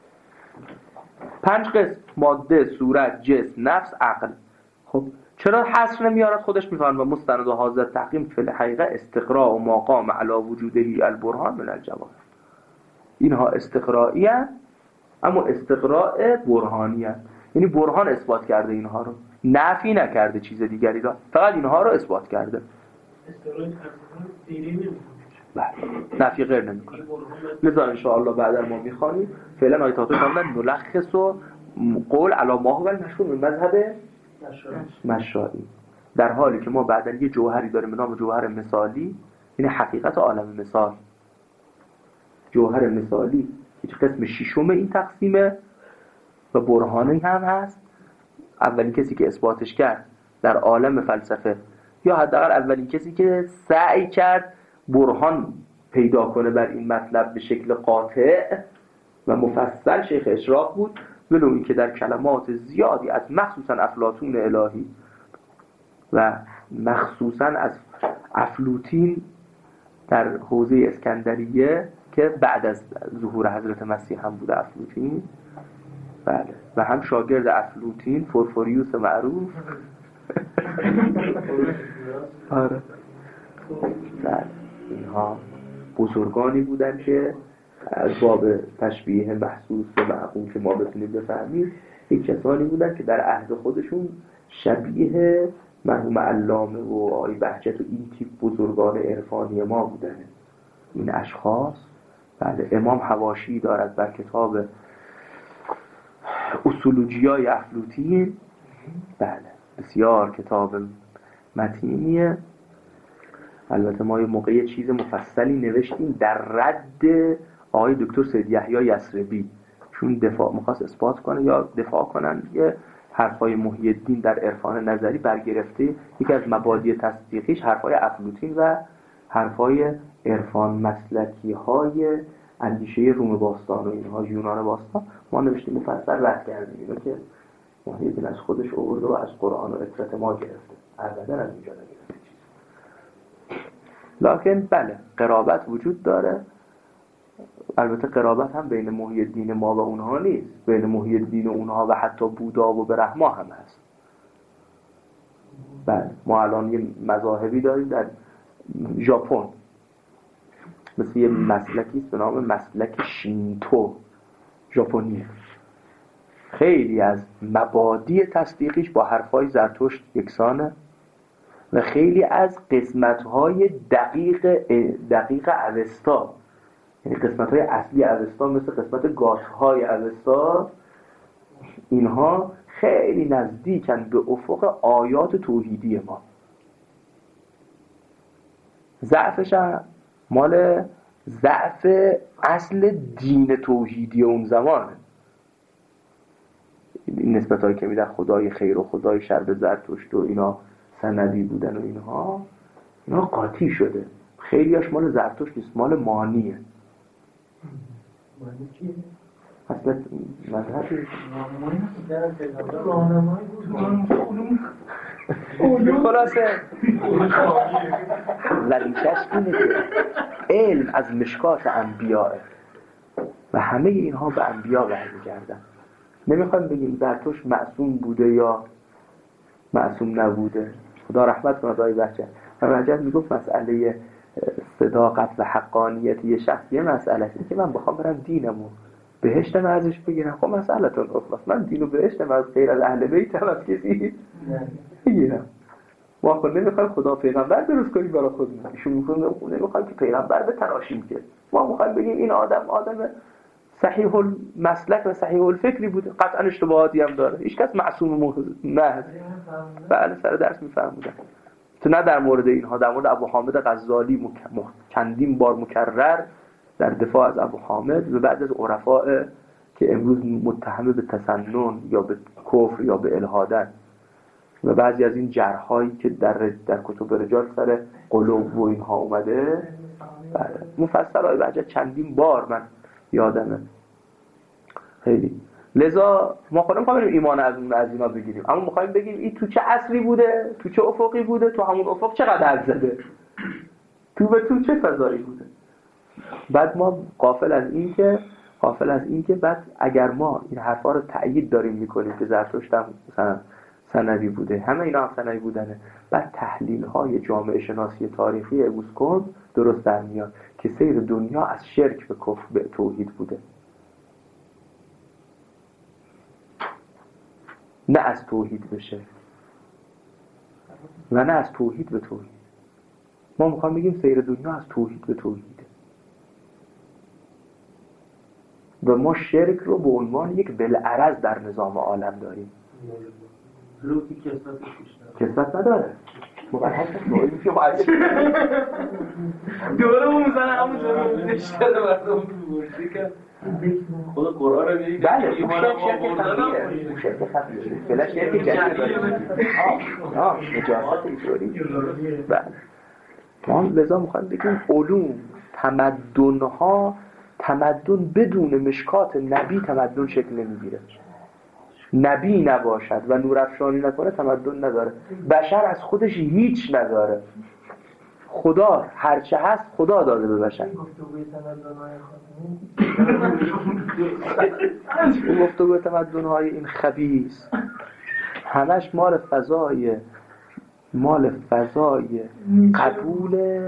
پنج قسم: ماده، صورت، جسم، نفس، عقل. خب چرا حصر نمیارد؟ خودش میفهمه مستند و حاضر تقیم فی الحقیقه استقراء و مقام علی وجوده البرهان من الجواهر. اینها استقرایی هست اما استقراء برهانی هست، یعنی برهان اثبات کرده اینها رو، نفی نکرده چیز دیگری را، فقط اینها رو اثبات کرده. استقراء دیری نمیکنه، نفی غیر نمیکنه. لذا ان شاء الله بعدا ما میخوانیم. فعلا آیاتو کاملا ملخص و قول علی ما هو المشهور من مذهب مشائی، در حالی که ما بعدا یه جوهری داریم به نام جوهر مثالی، یعنی حقیقت عالم مثال. جوهر مثالی که قسم ششم این تقسیمه و برهانی هم هست. اولین کسی که اثباتش کرد در عالم فلسفه، یا حداقل اولین کسی که سعی کرد برهان پیدا کنه بر این مطلب به شکل قاطع و مفصل، شیخ اشراق بود، ولو این که در کلمات زیادی از مخصوصا افلاطون الهی و مخصوصا از افلوطین در حوزه اسکندریه که بعد از ظهور حضرت مسیح هم بوده افلوطین، بله، و هم شاگرد افلوطین فورفوریوس معروف آره، بله، اینها بزرگانی بودن که از باب تشبیه محسوس و معقول که ما بتونیم بفهمیم، یک کسانی بودن که در عهد خودشون شبیه مرحوم علامه و آقای بهجت و این تیپ بزرگان عرفانی ما بودن. این اشخاص، بله، امام حواشی دارد بر کتاب اصولوجیای افلوطین، بله، بسیار کتاب متینیه. البته ما یه موقع چیز مفصلی نوشتیم در رد آقای دکتر سید یحیی یثربی، چون دفاع می‌خواست اثبات کنه یا دفاع کنن یه حرفای محی الدین در عرفان نظری برگرفته. یکی از مبادی تصدیقیش حرفای افلوطین و حرفای عرفان مسلکی های اندیشه روم باستان و اینها یونان باستان. ما نوشتیم مفصل رد کردیم اینو که محی الدین از خودش آورده و از قرآن و اطرت ما گرفته، ابدا از اینجا نگرفته چیز. لکن بله، قرابت وجود داره. البته قرابت هم بین محی الدین ما و اونها نیست، بین محی الدین و اونها و حتی بودا و برهما هم هست. بله، ما الان یه مذاهبی داریم در ژاپن، مثل یه مسلکی است به نام مسلک شینتو ژاپنی. خیلی از مبادی تصدیقیش با حرفای زرتشت یکسانه و خیلی از قسمت‌های دقیق دقیق اوستا، یعنی قسمت‌های اصلی اوستا مثل قسمت گات‌های اوستا، اینها خیلی نزدیکن به افق آیات توحیدی ما. ضعفش مال ضعف اصل دین توحیدی اون زمانه. این نسبت‌هایی که میدن خدای خیر و خدای شر به زرتشت و اینا سندی بودن و اینها، اینا قاطی شده. خیلیاش مال زرتشت نیست، مال مانیه. مانی چیه؟ اصلا مذهبی خلاصه ولیشش اینه که علم از مشکات انبیاءه و همه اینها به انبیا برمیگردن. نمیخوایم بگیم زرتشت معصوم بوده یا معصوم نبوده. خدا رحمت کنه دایی بچه. و رجب میگفت مسئله صداقت و حقانیت یه شخص یه مسئله است که من بخوام برم دینمو بهشتم ازش بگیرم، خب مسئله تون اخلاص. من دین و بهشتم از غیر از اهل بیت هم از کسی بگیرم. ما خود نمیخوایم خدا پیغمبر درست کنیم برای خودمون. ایشون میگن نمیخوایم که پیغمبر بتراشیم، که ما میخوایم بگیم این آدم آدم صحیح المسلک و صحیح الفکری بوده. قطعا اشتباهاتی هم داره، هیچ کس معصوم نه. بله سر درس میفهمودن. تو نه در مورد اینها، در مورد ابو حامد غزالی مک... چندین بار مکرر در دفاع از ابو حامد و بعد از عرفاء که امروز متهم به تسنن یا به کفر یا به الحادن و بعضی از این جرحایی که در در کتب رجال سر قلوب و اینها اومده مفصل های بچه چندین بار من یادمه خیلی. لذا ما خودمون می‌خوایم ایمان از اون از اینا بگیریم، اما می‌خوایم بگیم این تو چه عصری بوده، تو چه افقی بوده، تو همون افق چقدر حد زده، تو به تو چه فضایی بوده. بعد ما غافل از این که غافل از این که بعد اگر ما این حرفا رو تأیید داریم می‌کنیم که زرتشت هم مثلا ثانوی بوده، همه اینا هم ثانوی بودنه، بعد تحلیل‌های جامعه شناسی تاریخی اوسکون درست در میاد که سیر دنیا از شرک به کفر به توحید بوده، نه از توحید به شرک و نه از توحید به توحید. ما میخوام بگیم سیر دنیا از توحید به توحیده و ما شرک رو به عنوان یک بالعرض در نظام عالم داریم. روحی کسبت نداره. موقع هست نوعی که معجب دوره اون میزنه همون جایی نشته مردم بورسی که خود قرآن رو بگید بله ایمان ما بردارم شرک خفیه بلا شرک جدید آه آه نجاست اینطوری. بله ما لذا میخوایم بگیم علوم تمدنها تمدن بدون مشکات نبی تمدن شکل نمیگیره. نبی نباشد و نورافشانی نکنه تمدن نداره. بشر از خودش هیچ نداره. خدا هرچه هست خدا داده به بشر. این گفتگوی تمدن‌های این خبیث همش مال فضای مال فضای قبول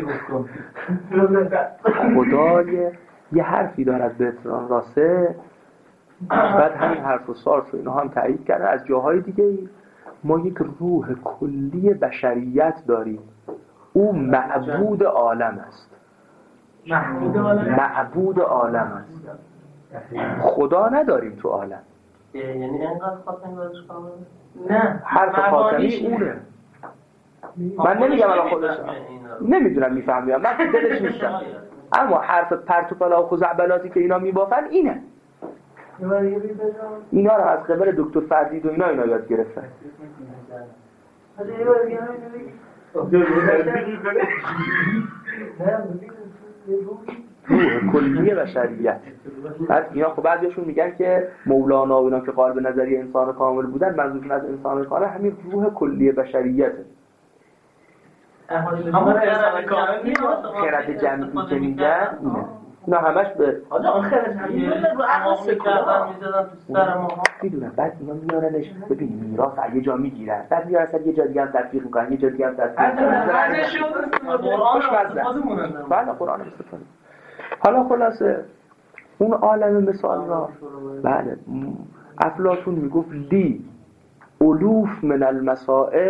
خدای. یه حرفی دارد بهتران راسه، بعد همین حرف و صارف و اینها هم تایید کردن از جاهای دیگه. ما یک روح کلی بشریت داریم، او معبود عالم است. محمود عالم معبود عالم است. خدا نداریم تو عالم. یعنی اینقدر خاتمی بازش کامل؟ نه حرف خاتمی اونه. من نمیگم الان خودش نمیدونم میفهمم، من دلش نیستم، اما حرف پرت و پلا و خزعبلاتی که اینا میبافن اینه. اینا رو از قبل دکتر فرزید و اینا اینا یاد گرفتن. روح کلی بشریت. بعد اینا خب بعضیشون میگن که مولانا و اینا که قائل به نظریه انسان کامل بودن، منظورشون از انسان کامل همین روح کلی بشریته. خرد جمعی که میگن اینه. اینا همش به آجا خرد جمعی رو عقل کردن میزدن تو سر ما. میدونم بعد اینا میارنش ببین میراث یه جا میگیرن، بعد میارن یه جا دیگه هم تطبیق میکنن، یه جا دیگه هم تطبیق میکنن. قرآن بله قرآن استفاده. حالا خلاصه اون عالم مثال را بله افلاطون میگفت لی الوف من المسائل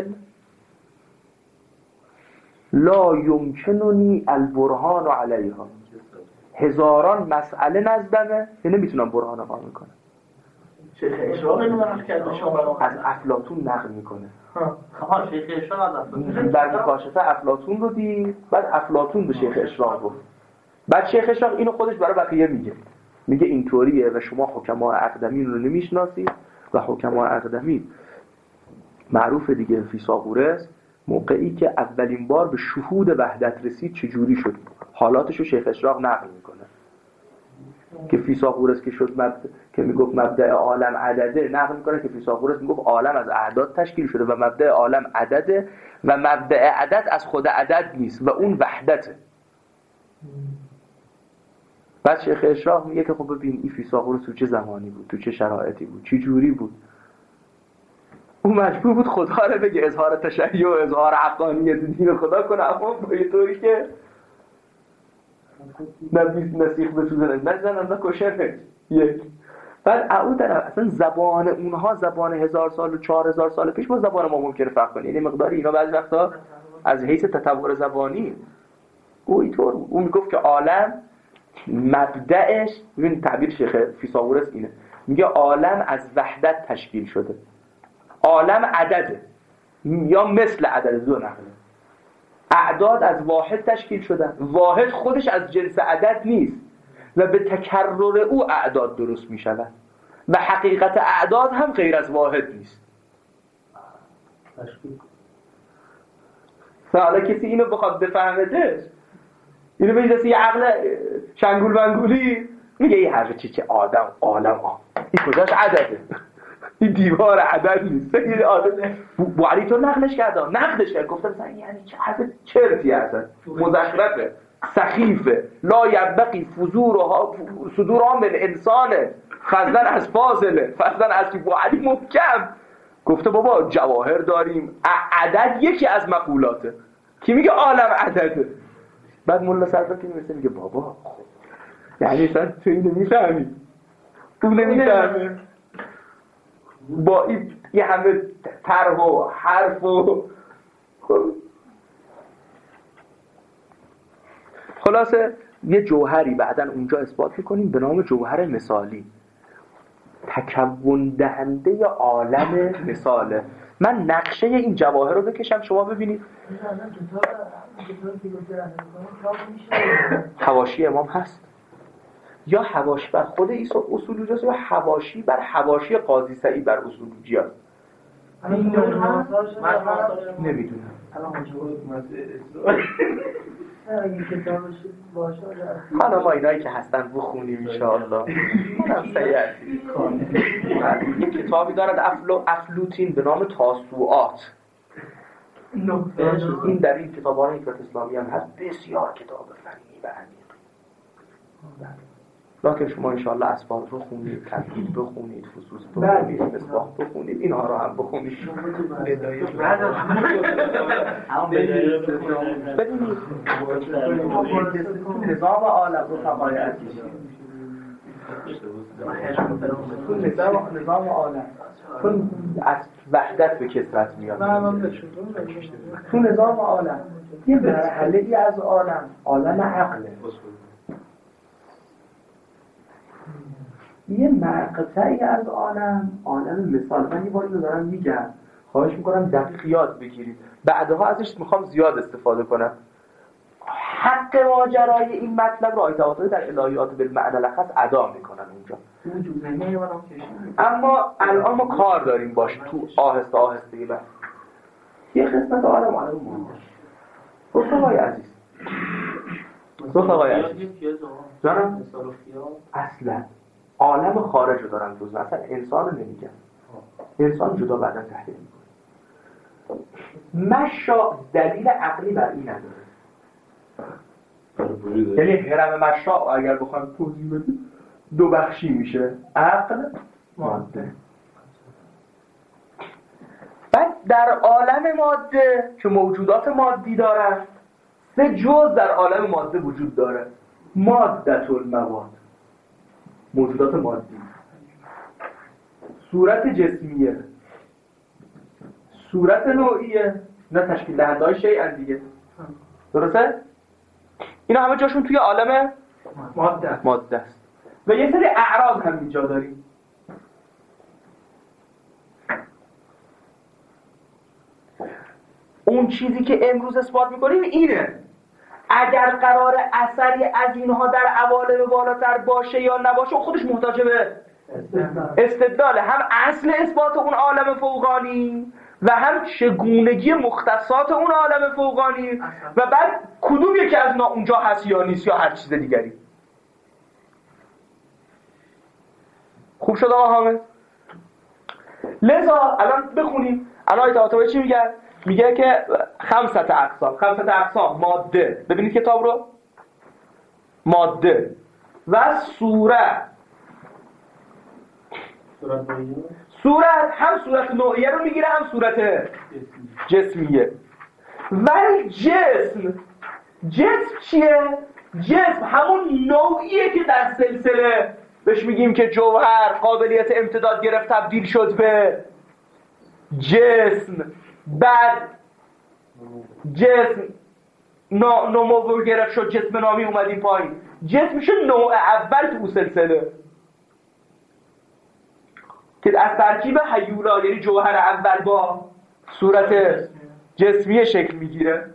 لا یمکننی البرهان علیها. هزاران مسئله نزدمه که نمیتونم برهان قائم کنم. شیخ اشراق اینو نقل کرده شما از افلاطون نقل میکنه. ها شیخ اشراق از افلاطون در مکاشفه افلاطون رو دید، بعد افلاطون به شیخ اشراق گفت، بعد شیخ اشراق اینو خودش برای بقیه میگه، میگه اینطوریه و شما حکمای اقدمین رو نمیشناسید و حکمای اقدمین معروف دیگه فیثاغورس موقعی که اولین بار به شهود وحدت رسید چجوری شد حالاتشو شیخ اشراق نقل میکنه که فیثاغورس که شد مبد... که میگفت مبدأ عالم عدده، نقل میکنه که فیثاغورس میگفت عالم از اعداد تشکیل شده و مبدأ عالم عدده و مبدأ عدد از خود عدد نیست و اون وحدته. بعد شیخ اشراق میگه که خب ببین این فیثاغورس تو چه زمانی بود، تو چه شرایطی بود، چه جوری بود. اون مجبور بود خدا رو بگه، اظهار تشیع و اظهار حقانیت دین خدا کنه، اما با یه طوری که نبیز نسیخ بسوزنه نزنن نه کشنش. یک بعد اون طرف اصلا زبان اونها زبان هزار سال و چهار هزار سال پیش با زبان ما ممکنه فرق کنه، یعنی مقداری اینا بعضی وقتا از حیث تطور زبانی او اینطور بود. اون میگفت که عالم مبدأش، ببین تعبیر شیخ فیثاغورس اینه، میگه عالم از وحدت تشکیل شده. عالم عدده یا مثل عدد، دو نقله. اعداد از واحد تشکیل شدن، واحد خودش از جنس عدد نیست و به تکرر او اعداد درست می شود و حقیقت اعداد هم غیر از واحد نیست. حالا کسی اینو بخواد بفهمتش، اینو بجدسی یه عقل شنگول بنگولی میگه این حرف چی چه آدم عالم آم این کجاش عدده، این دیوار عدد نیست. این آدم بوعلی تو نقلش کردم نقدش کرد، گفتم مثلا یعنی چه حرف چرتی هستن، مزخرفه، سخیفه، لا یبقی فزورها صدورها من انسانه فضلا از فاضله فضلا از که بوعلی محکم گفته بابا جواهر داریم، عدد یکی از مقولاته. کی میگه عالم عدده؟ بعد مولا صدرا که میرسه میگه بابا خب یعنی اصلا تو اینو میفهمی، تو نمیفهمی با این یه همه طرح و حرف و خلاصه یه جوهری بعداً اونجا اثبات میکنیم به نام جوهر مثالی، تکون دهنده عالم مثاله. من نقشه این جواهر رو بکشم شما ببینید. حواشی امام هست یا حواشی بر خود عیسی اصولوجی است یا حواشی بر حواشی قاضی سعید بر اصولوجی است. نمیدونم حالا ما اینایی که هستن بخونیم انشاءالله. منم سیعتی یک کتابی دارد افلو افلوتین به نام تاسوعات، این در این کتابان حکمت اسلامی هم هست، بسیار کتاب فنی و عمیق. لکن شما انشاءالله اسباب رو خونید، تمهید بخونید، فصوص بخونید، مصباح بخونید، اینها رو هم بخونید. ببینید نظام عالم رو فقایت کشید، نظام عالم چون از وحدت به کثرت میاد. تو نظام عالم یه مرحله‌ای از عالم عالم عقله، یه مقطعی از عالم عالم مثال. من یه باری رو دارم میگم، خواهش میکنم دقیق یاد بگیرید، بعدها ازش میخوام زیاد استفاده کنم. حق ماجرای این مطلب رو آیت طباطبایی در الهیات بالمعنی لخص ادا میکنن اونجا، اما الان ما کار داریم باش تو آهسته آهسته بعد یه قسمت عالم عالم مونده. رفقای عزیز رفقای عزیز جانم اصلا عالم خارج رو دارم جزء، اصلا انسان رو نمیگم، انسان جدا بعدا تحلیل میکنه. مشا دلیل عقلی بر این نداره، یعنی هرم مشا اگر بخوام توضیح بدیم دو بخشی میشه، عقل ماده. بعد در عالم ماده که موجودات مادی دارن، سه جزء در عالم ماده وجود داره. مادة المواد، موجودات مادی، صورت جسمیه، صورت نوعیه، نه تشکیل دهنده های شیئن دیگه، درسته؟ اینا همه جاشون توی عالم ماده ماده است. و یه سری اعراض هم اینجا داریم. اون چیزی که امروز اثبات میکنیم اینه، اگر قرار اثری از اینها در عوالم بالاتر باشه یا نباشه خودش محتاج به استدلاله، هم اصل اثبات اون عالم فوقانی و هم چگونگی مختصات اون عالم فوقانی و بعد کدوم یکی از اینا اونجا هست یا نیست یا هر چیز دیگری. خوب شد آقا حامد؟ لذا الان بخونیم الان آیت طباطبایی چی میگه؟ میگه که خمسة اقسام، خمسة اقسام ماده. ببینید کتاب رو، ماده و صورت. صورت هم صورت نوعیه رو میگیره هم صورت جسمیه. ولی جسم جسم چیه؟ جسم همون نوعیه که در سلسله بهش میگیم که جوهر قابلیت امتداد گرفت تبدیل شد به جسم، بعد جسم نمو گرفت شد جسم نامی اومدیم پایین. جسم میشه نوع اول تو سلسله که از ترکیب هیولا یعنی جوهر اول با صورت جسمی شکل میگیره.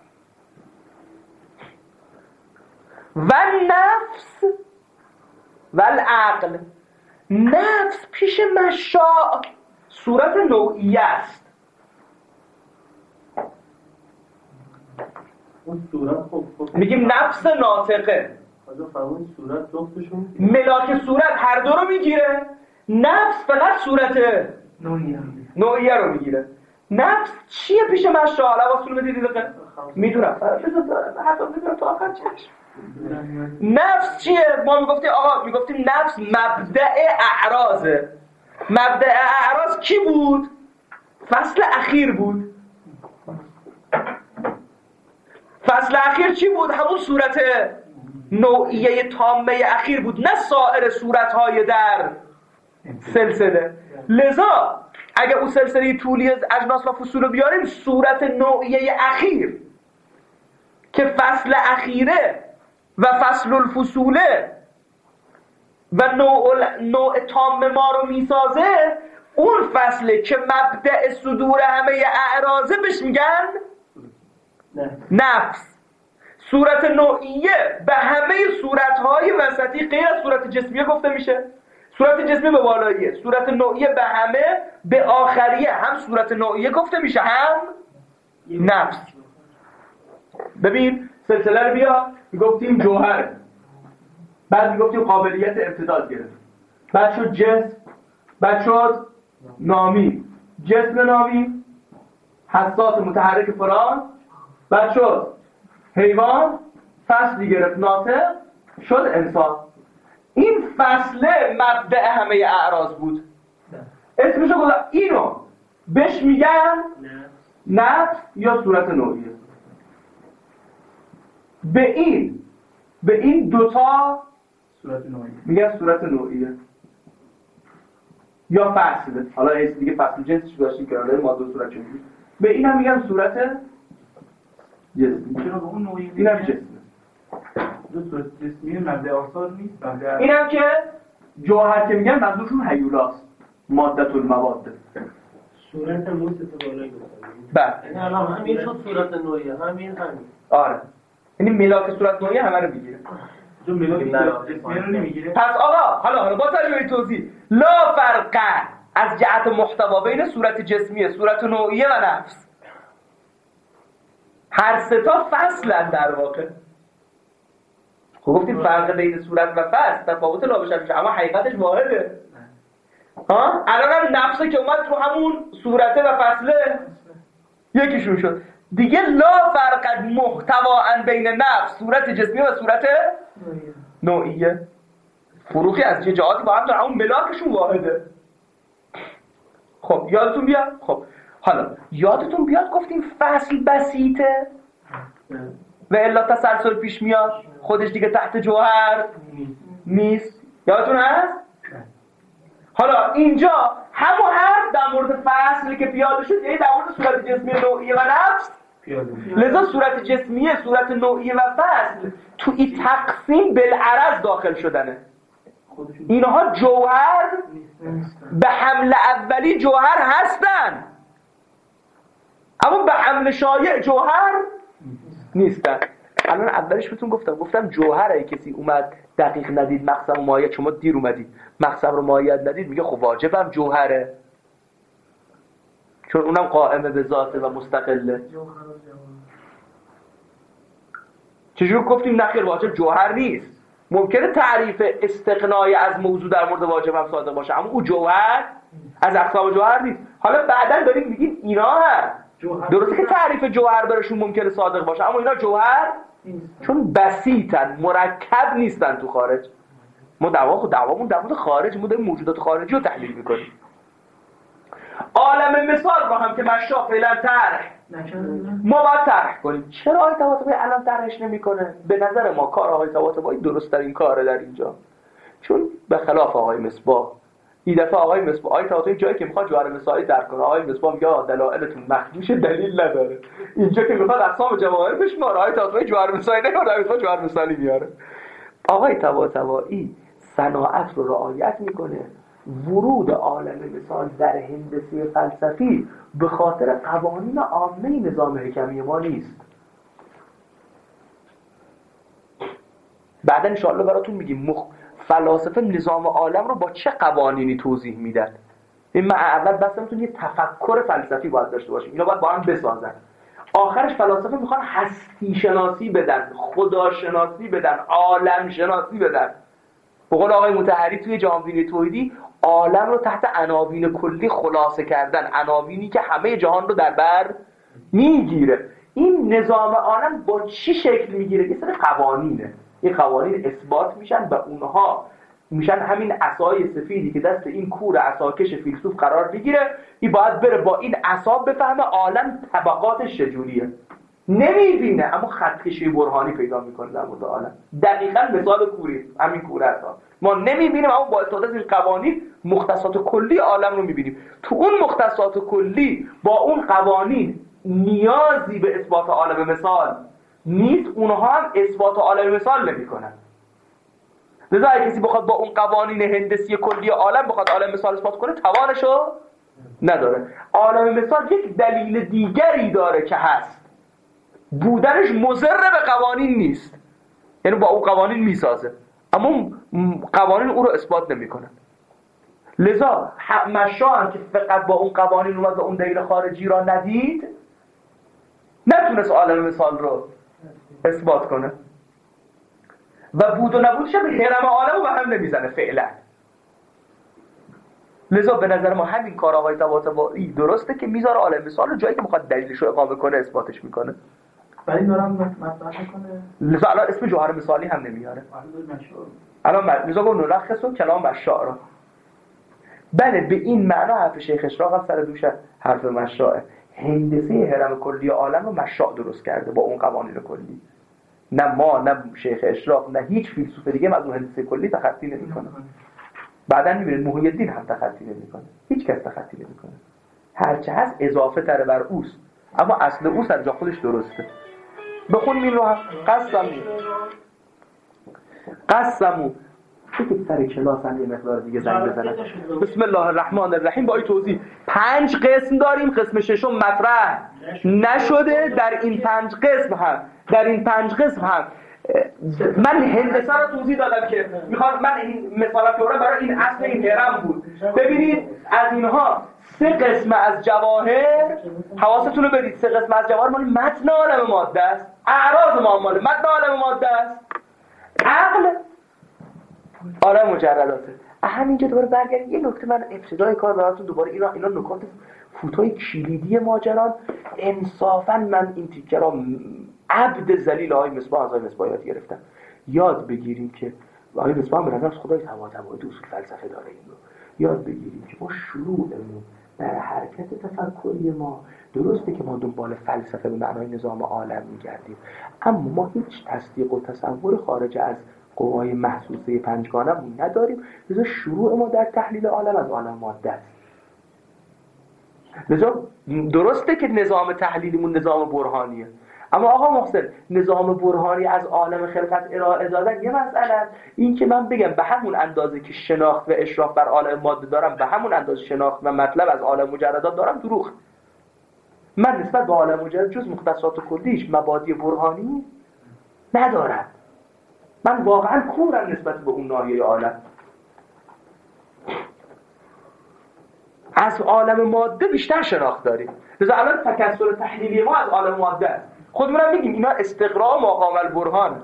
و نفس و العقل، نفس پیش مشاع صورت نوعیه است. اون صورت خب خب میگیم نفس ناطقه. حالا فرمون صورت جفتشون ملاک صورت هر دو رو میگیره، نفس فقط صورت نوعیه نوعیه رو میگیره. نفس چیه پیش مشاع؟ حواستون رو بدید دقیقه. میدونم حتی میدونم تا آخر چشم. نفس چیه؟ ما میگفتیم آقا میگفتیم نفس مبدأ اعراضه. مبدأ اعراض کی بود؟ فصل اخیر بود. فصل اخیر چی بود؟ همون صورت نوعیه تامه اخیر بود، نه سایر صورتهای در سلسله. لذا اگه اون سلسله طولی از اجناس و فصول رو بیاریم، صورت نوعیه اخیر که فصل اخیره و فصل الفصوله و نوع, نوع تام ما رو میسازه، اون فصله که مبدأ صدور همه اعراضه بهش میگن نفس. صورت نوعیه به همه صورتهای وسطی غیر از صورت جسمیه گفته میشه. صورت جسمی به بالاییه، صورت نوعیه به همه به آخریه هم صورت نوعیه گفته میشه هم نفس. ببین سلسله رو بیا، میگفتیم جوهر، بعد میگفتیم قابلیت امتداد گرفت، بعد شد جسم، بعد شد نامی، جسم نامی حساس متحرک فلان، بعد شد حیوان، فصلی گرفت ناطق، شد انسان. این فصله مبدأ همه اعراض بود. اسمشو گذاشتن، اینو بهش میگن نفس یا صورت نوعیه. به این به این دوتا صورت نوعیه میگن صورت نوعیه یا فصل. حالا اسم دیگه فصل جنسش داشتیم که حالا ما دو صورت چون به این هم میگن صورت جسمی. چرا به اون نوعیه این هم جسمی. دو صورت جسمی مبدأ آثار نیست. مبدأ این هم که جوهر که میگن منظورشون هیولاست، مادة المواد. صورت موس تو بالایی گفتم. بله یعنی الان همین شد صورت نوعیه، همین همین. آره، یعنی ملاک صورت نوعیه همه رو میگیره. جو ملاک جسمی رو نمیگیره. پس آقا حالا حالا با تجربه توضیح، لا فرق از جهت محتوا بین صورت جسمیه، صورت نوعیه و نفس. هر سه تا فصلن در واقع. خب گفتیم فرق بین صورت و فصل تفاوت لا بشه میشه، اما حقیقتش واحده. ها الان هم نفسه که اومد تو همون صورته و فصله یکیشون شد دیگه. لا فرق محتوا بین نفس صورت جسمی و صورت نوعیه. فروقی از یه جهاتی با هم داره، اون ملاکشون واحده. خب یادتون بیاد. خب حالا یادتون بیاد گفتیم فصل بسیطه و الا تسلسل پیش میاد، خودش دیگه تحت جوهر نیست. یادتون هست؟ حالا اینجا همون حرف در مورد فصلی که پیاده شد، یعنی در مورد صورت جسمی نوعیه و نفس. لذا صورت جسمیه، صورت نوعیه و فصل تو این تقسیم بالعرض داخل شدنه. اینها جوهر به حمل اولی جوهر هستن، اما به حمل شایع جوهر نیستن. الان اولش بهتون گفتم گفتم جوهره، کسی اومد دقیق ندید مقسم و مایه، شما دیر اومدید مقسم رو مایه ندید، میگه خب واجبم جوهره چون اونم قائمه به ذاته و مستقله. چجور گفتیم نخیر واجب جوهر نیست؟ ممکنه تعریف استقنای از موضوع در مورد واجب هم صادق باشه، اما او جوهر از اقسام جوهر نیست. حالا بعداً داریم میگیم اینا هست درسته که تعریف جوهر برشون ممکنه صادق باشه، اما اینا جوهر چون بسیطن، مرکب نیستن تو خارج. ما دعوا خود دعوامون در مورد خارج، ما داریم موجودات خارجی رو تحلیل میکنیم. عالم مثال رو هم که مشا فعلا طرح ما باید طرح کنیم. چرا آقای طباطبایی الان طرحش نمیکنه؟ به نظر ما کار آقای طباطبایی درست ترین کاره در اینجا، چون به خلاف آقای مصباح این دفعه آقای مصباح آقای طباطبایی جایی که میخواد جوهر مثالی درک کنه، آقای مصباح میگه دلایلتون مخدوش، دلیل نداره. اینجا که میخواد اقسام جواهر بشماره، آقای طباطبایی جوهر مثالی نمیاره، میخواد جوهر مثالی میاره. آقای طباطبایی صناعت رو رعایت میکنه. ورود عالم مثال در هندسه فلسفی به خاطر قوانین عامه نظام حکمی ما نیست. بعدا انشاءالله براتون میگیم مخ... فلاسفه نظام عالم رو با چه قوانینی توضیح میدن. این من اول بسیارتون یه تفکر فلسفی باید داشته باشیم، اینا باید با هم بسازن. آخرش فلاسفه میخوان هستی شناسی بدن، خدا شناسی بدن، عالم شناسی بدن. به قول آقای مطهری توی جهانبینی توحیدی عالم رو تحت عناوین کلی خلاصه کردن، عناوینی که همه جهان رو در بر میگیره. این نظام عالم با چی شکل میگیره؟ یه سری قوانینه. این قوانین اثبات میشن و اونها میشن همین عصای سفیدی که دست این کور عصاکش فیلسوف قرار بگیره. این باید بره با این عصا بفهمه عالم طبقاتش چجوریه. نمیبینه اما خطکشی برهانی پیدا میکنه در مورد عالم. دقیقاً مثال کوری، همین کور عصا. ما نمیبینیم اما با استفاده از این قوانین مختصات کلی عالم رو میبینیم. تو اون مختصات کلی با اون قوانین نیازی به اثبات عالم مثال نیست، اونها هم اثبات عالم مثال نمیکنن. لذا اگه کسی بخواد با اون قوانین هندسی کلی عالم بخواد عالم مثال اثبات کنه توانشو نداره. عالم مثال یک دلیل دیگری داره که هست، بودنش مضر به قوانین نیست، یعنی با اون قوانین میسازه اما قوانین او رو اثبات نمیکنن. لذا مشا هم که فقط با اون قوانین اومد و اون دلیل خارجی را ندید نتونست عالم مثال رو اثبات کنه و بود و نبودش هم هرم عالم رو به هم نمیزنه فعلا. لذا به نظر ما همین کار آقای طباطبایی درسته که میذاره عالم مثال رو جایی که میخواد دلیلش رو اقامه کنه اثباتش میکنه. ولی دارم مطرح میکنه. لذا الان اسم جوهر مثالی هم نمیاره. الان لذا گفت نلخص و کلام مشاع را. بله به این معنا حرف شیخ اشراق هم سر دوش حرف مشاعه. هندسه هرم کلی عالم رو مشاع درست کرده با اون قوانین کلی. نه ما نه شیخ اشراق نه هیچ فیلسوف دیگه از اون هندسه کلی تخطی نمیکنه. بعداً میبینید محی الدین هم تخطی نمیکنه. هیچ کس تخطی نمیکنه. هرچه هست اضافه تر بر اوست، اما اصل او سر جا خودش درسته. بخونیم این رو هم. قسمو قسمو که سر کلاس هم یه مقدار دیگه زنگ بزنم. بسم الله الرحمن الرحیم. با این توضیح پنج قسم داریم، قسم ششم مطرح نشده. در این پنج قسم هم در این پنج قسم هم من هندسه رو توضیح دادم که میخوام من این مثالا که برای این اصل این هرم بود. ببینید از اینها سه قسم از جواهر حواستون رو بدید، سه قسم از جواهر مال متن عالم ماده است، اعراض ما مال متن عالم ماده است، عقل عالم مجرداته. همینجا دوباره برگردیم یه نکته من ابتدای کار براتون دوباره اینا اینا نکات فوتای کلیدی ماجران. انصافا من این تیکه را عبد ذلیل آقای مصباح از آقای مصباح یاد گرفتم. یاد بگیریم که آقای مصباح به نظر خدای طباطبایی اصول فلسفه داره. این رو یاد بگیریم که ما شروعمون در حرکت تفکری ما درسته که ما دنبال فلسفه به معنای نظام عالم میگردیم، اما ما هیچ تصدیق و تصور خارج از قوای محسوسه پنجگانه نداریم. لذا شروع ما در تحلیل عالم از عالم ماده است. لذا درسته که نظام تحلیلیمون نظام برهانیه، اما آقا محسن نظام برهانی از عالم خلقت ارائه دادن یه مسئله است. این که من بگم به همون اندازه که شناخت و اشراف بر عالم ماده دارم به همون اندازه شناخت و مطلب از عالم مجردات دارم، دروغ. من نسبت به عالم مجرد جز مختصات کلیش مبادی برهانی ندارم. من واقعا کورم نسبت به اون ناحیه عالم. از عالم ماده بیشتر شناخت داریم. لذا الان تکثر تحلیلی ما از عالم ماده است. خودمون هم میگیم اینا استقراء مقام البرهان.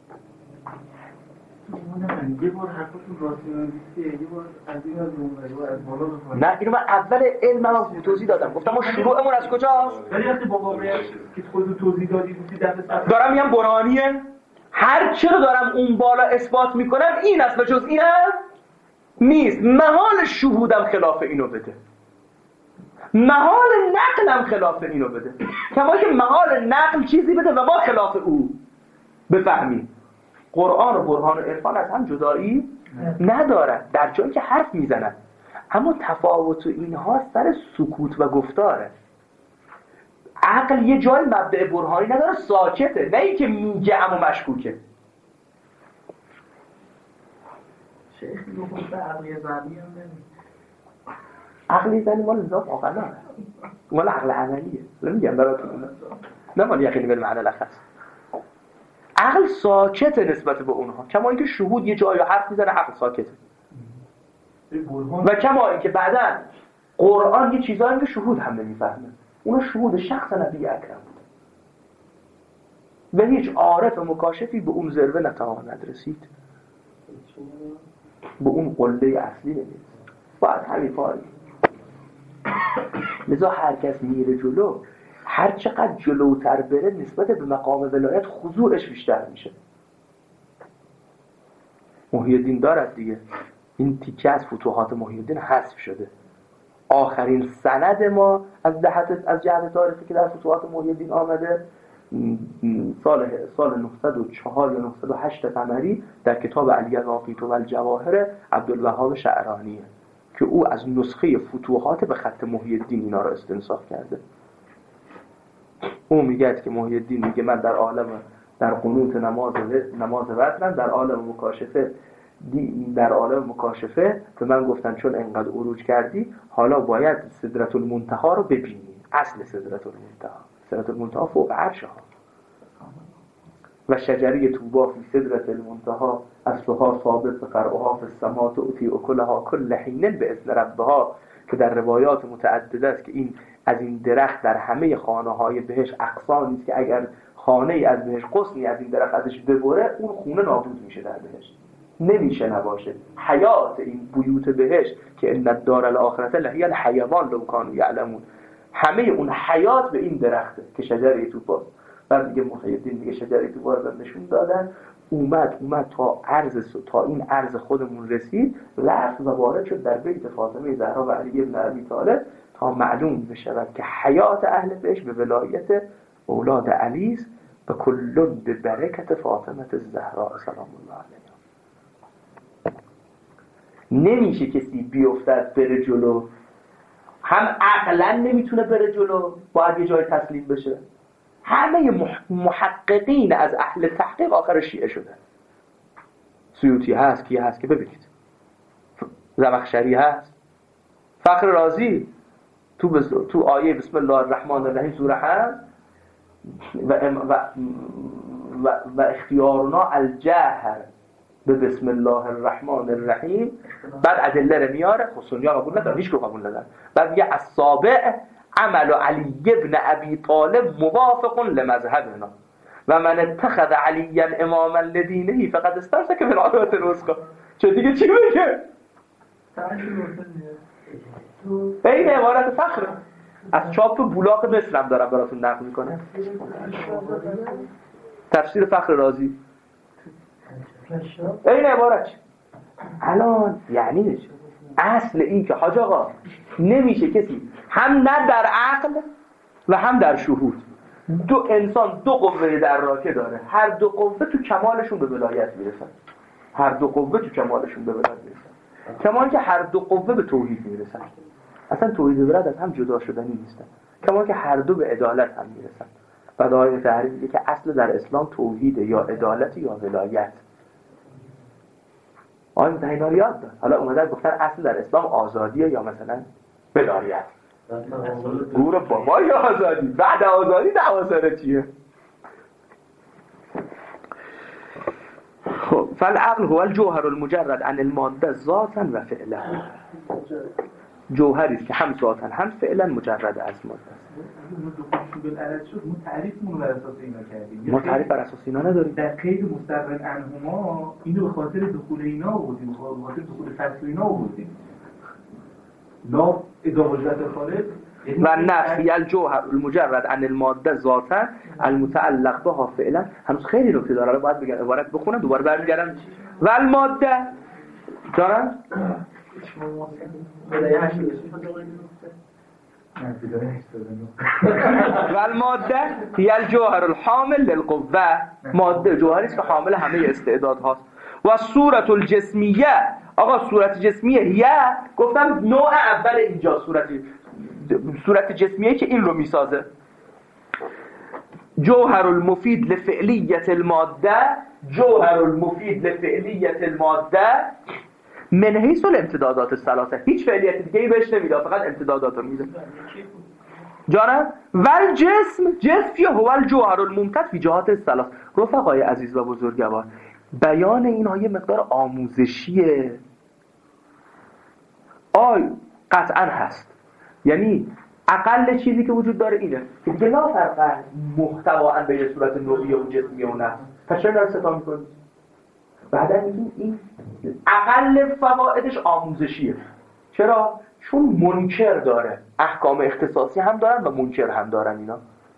یه بار حرفتون راسیونالیسته، یه بار از این از اون از بالا بفرمایید. نه اینو من اول علم هم توضیح دادم. گفتم ما شروعمون از کجاست؟ ولی وقتی بابا میاد که خودتون توضیح دادید گفتید دفعه دارم میگم برهانیه. هر چه رو دارم اون بالا اثبات میکنم این است و جز این است نیست. محال شهودم خلاف اینو بده، محال نقلم خلاف اینو بده، کما که محال نقل چیزی بده و ما خلاف او بفهمیم. قرآن و برهان و عرفان از هم جدایی ندارد، در جایی که حرف میزنن، اما تفاوت اینها سر سکوت و گفتاره. عقل یه جای مبدأ برهانی نداره، ساکته، نه اینکه میگه اما مشکوکه. شیخ گفت عقلی زنی هم نمید. عقلی زنی مال ذات عقلا، مال عقل عملیه. نمیگم براتون، نه مال یقینی به معنی لخص. عقل ساکته نسبت به اونها، کما اینکه شهود یه جایی حرف میزنه عقل ساکته. و کما اینکه بعداً قرآن یه چیزایی که شهود هم نمیفهمه، اونا شهود شخص نبی اکرم بود و هیچ عارف مکاشفی به اون ذروه نتواند رسید، به اون قله اصلی نمیرسید. باید همین فاری. لذا هر کس میره جلو، هر چقدر جلوتر بره نسبت به مقام ولایت خضوعش بیشتر میشه. محی الدین دارد دیگه، این تیکه از فتوحات محی الدین حذف شده. آخرین سند ما از جهت از جهت تاریخی که در فتوحات محی الدین آمده سال سال نهصد و چهار یا نهصد و هشت قمری در کتاب علی الواقیت و الجواهر عبدالوهاب شعرانیه که او از نسخه فتوحات به خط محی الدین اینا را استنساخ کرده. او میگه که محی الدین میگه من در عالم در قنوت نماز نماز وترم، در عالم مکاشفه در عالم مکاشفه به من گفتن چون انقدر عروج کردی حالا باید سدرة المنتهی رو ببینی. اصل سدرة المنتهی، سدرة المنتهی فوق عرش ها و شجری توبا فی سدرة المنتهی اصلها ثابت و فرعها فی السماء تؤتی اکلها کل حین به اذن ربها، که در روایات متعدده است که این از این درخت در همه خانه های بهشت اقسامی است که اگر خانه ای از بهشت قسمی از این درخت ازش ببره اون خونه نابود میشه در بهشت، نمیشه نباشه. حیات این بیوت بهشت که ان الدار الاخرته لهی الحیوان لو کانوا یعلمون، همه اون حیات به این درخته که شجره توباست. بعد میگه محی الدین میگه شجره توبا رو نشون دادن، اومد اومد تا عرض تا این عرض خودمون رسید، رفت و وارد شد در بیت فاطمه زهرا و علی ابن ابی طالب تا معلوم بشه که حیات اهل بهشت به ولایت اولاد علی است و کلون به برکت فاطمه الزهرا سلام الله علیها. نمیشه کسی بیفتد بره جلو، هم عقلا نمیتونه بره جلو، باید یه جای تسلیم بشه. همه محققین از اهل تحقیق آخر شیعه شدن. سیوطی هست، کی هست که ببینید، زمخشری هست، فخر رازی تو بس... تو آیه بسم الله الرحمن الرحیم سوره هست و و و, و اختیارنا الجهر به بسم الله الرحمن الرحیم، بعد ادله رو میاره. خصوصا قبول ندارن، هیچ کو قبول ندارن. بعد یه السابع عمل علی ابن ابی طالب موافق لمذهبنا و من اتخذ علیا اماما لدینه فقد استمسک بالعروة الوثقی. چه دیگه چی بگه؟ این عبارت فخر از چاپ بولاق مصر هم دارم براتون نقل میکنه. تفسیر فخر رازی این عبارت الان یعنی اصل این که حاج آقا نمیشه کسی هم نه در عقل و هم در شهود، دو انسان دو قوه در راکه داره، هر دو قوه تو کمالشون به ولایت میرسن، هر دو قوه تو کمالشون به ولایت میرسن، کما که هر دو قوه به توحید میرسن. اصلا توحید و ولایت از هم جدا شدنی نیستن، کما که هر دو به عدالت هم میرسن. بعد آیه تحریم میگه که اصل در اسلام توحیده، یا عدالت یا ولایت. آن اینا رو یاد داد. حالا اومدن گفتن اصل در اسلام آزادیه یا مثلا ولایت. گور بابا یا آزادی، بعد آزادی دعوا سر چیه؟ خب فالعقل هو الجوهر المجرد عن الماده ذاتا و فعلا. جوهری است که هم ذاتا هم فعلا مجرد از ماده است. ما تعریفمون بر اساس اینا کردیم. ما تعریف بر اساس اینا نداریم. در قید مستقل عنهما اینو به خاطر دخول اینا آوردیم، به خاطر دخول فصل اینا آوردیم. لا اذا وجدت خارج و نفی الجوهر المجرد عن الماده ذاتا المتعلق بها فعلا. هنوز خیلی نکته داره، باید بگم عبارت بخونم دوباره برمیگردم. و الماده دارم و الماده هی الجوهر الحامل للقوه، ماده جوهری است که حامل همه استعدادهاست. و صورت الجسمیه، آقا صورت جسمیه هی، گفتم نوع اول اینجا صورت صورت جسمیه که این رو میسازه. جوهر المفید لفعلیت الماده، جوهر المفید لفعلیت الماده من حیث الامتدادات الثلاثه، هیچ فعلیت دیگه ای بهش نمیده، فقط امتدادات رو میده. جانم ول جسم جسم هو الجوهر الممتد فی جهات الثلاث. رفقای عزیز و بزرگوار، بیان اینها یه مقدار آموزشیه. آی قطعا هست، یعنی اقل چیزی که وجود داره اینه که دیگه لا فرق محتوااً بین صورت نوعی و جسمی و نفس. پس چرا داره ستا میکنی؟ بعدا میگیم این اقل فوائدش آموزشیه. چرا؟ چون منکر داره، احکام اختصاصی هم دارن و منکر هم دارن. اینا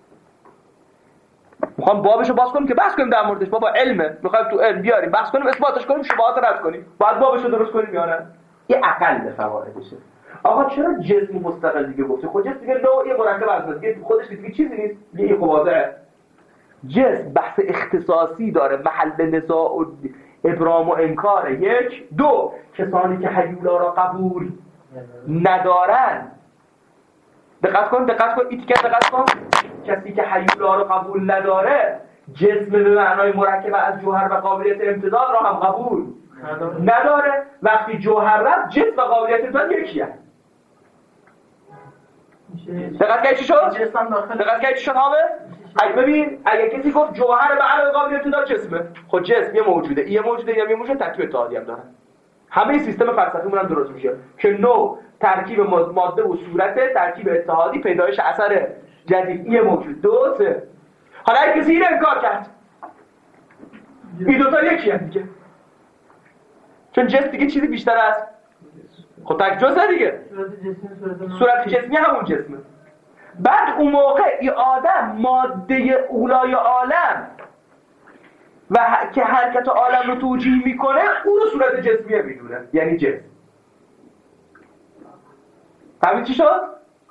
میخوام بابشو باز کنیم که بحث کنیم در موردش. بابا علمه، میخوایم تو علم بیاریم بحث کنیم، اثباتش کنیم، شبهات رد کنیم، بعد بابشو درست کنیم یا نه. این اقل فوائدشه. آقا چرا جسم مستقل دیگه گفته؟ خود جسم دیگه نوعی مرکب از دیگه خودش دیگه چیزی نیست، دیگه خب واضحه. جسم بحث اختصاصی داره، محل نزاع و ابرام و انکاره. یک دو کسانی که هیولا را قبول ندارن، دقت کن دقت کن این تیکه دقت کن، کسی که هیولا را قبول نداره جسم به معنای مرکب از جوهر و قابلیت امتداد را هم قبول نداره. وقتی جوهر رفت جسم و قابلیت امتداد یکیه. دقت کنید چی شد؟ دقت کنید چی شد حامد؟ اگه ببین اگه کسی گفت جوهر به علاوه قابلیت امتداد جسمه، خب جسم یه موجوده، یه موجوده یا یه موجود ترکیب اتحادی هم داره. همه سیستم فلسفیمون هم درست میشه که نوع ترکیب ماده و صورت ترکیب اتحادی پیدایش اثر جدید یه موجود. دو سه. حالا اگه کسی این انکار کرد این دوتا یکی هم دیگه، چون جسم دیگه چیزی بیشتر است. خب تک جزء دیگه، صورت جسمی همون جسمه. بعد اون موقع ای آدم ماده اولای عالم و ه... که حرکت عالم رو توجیه میکنه اون رو صورت جسمیه میدونه، یعنی جسم. فهمید چی شد؟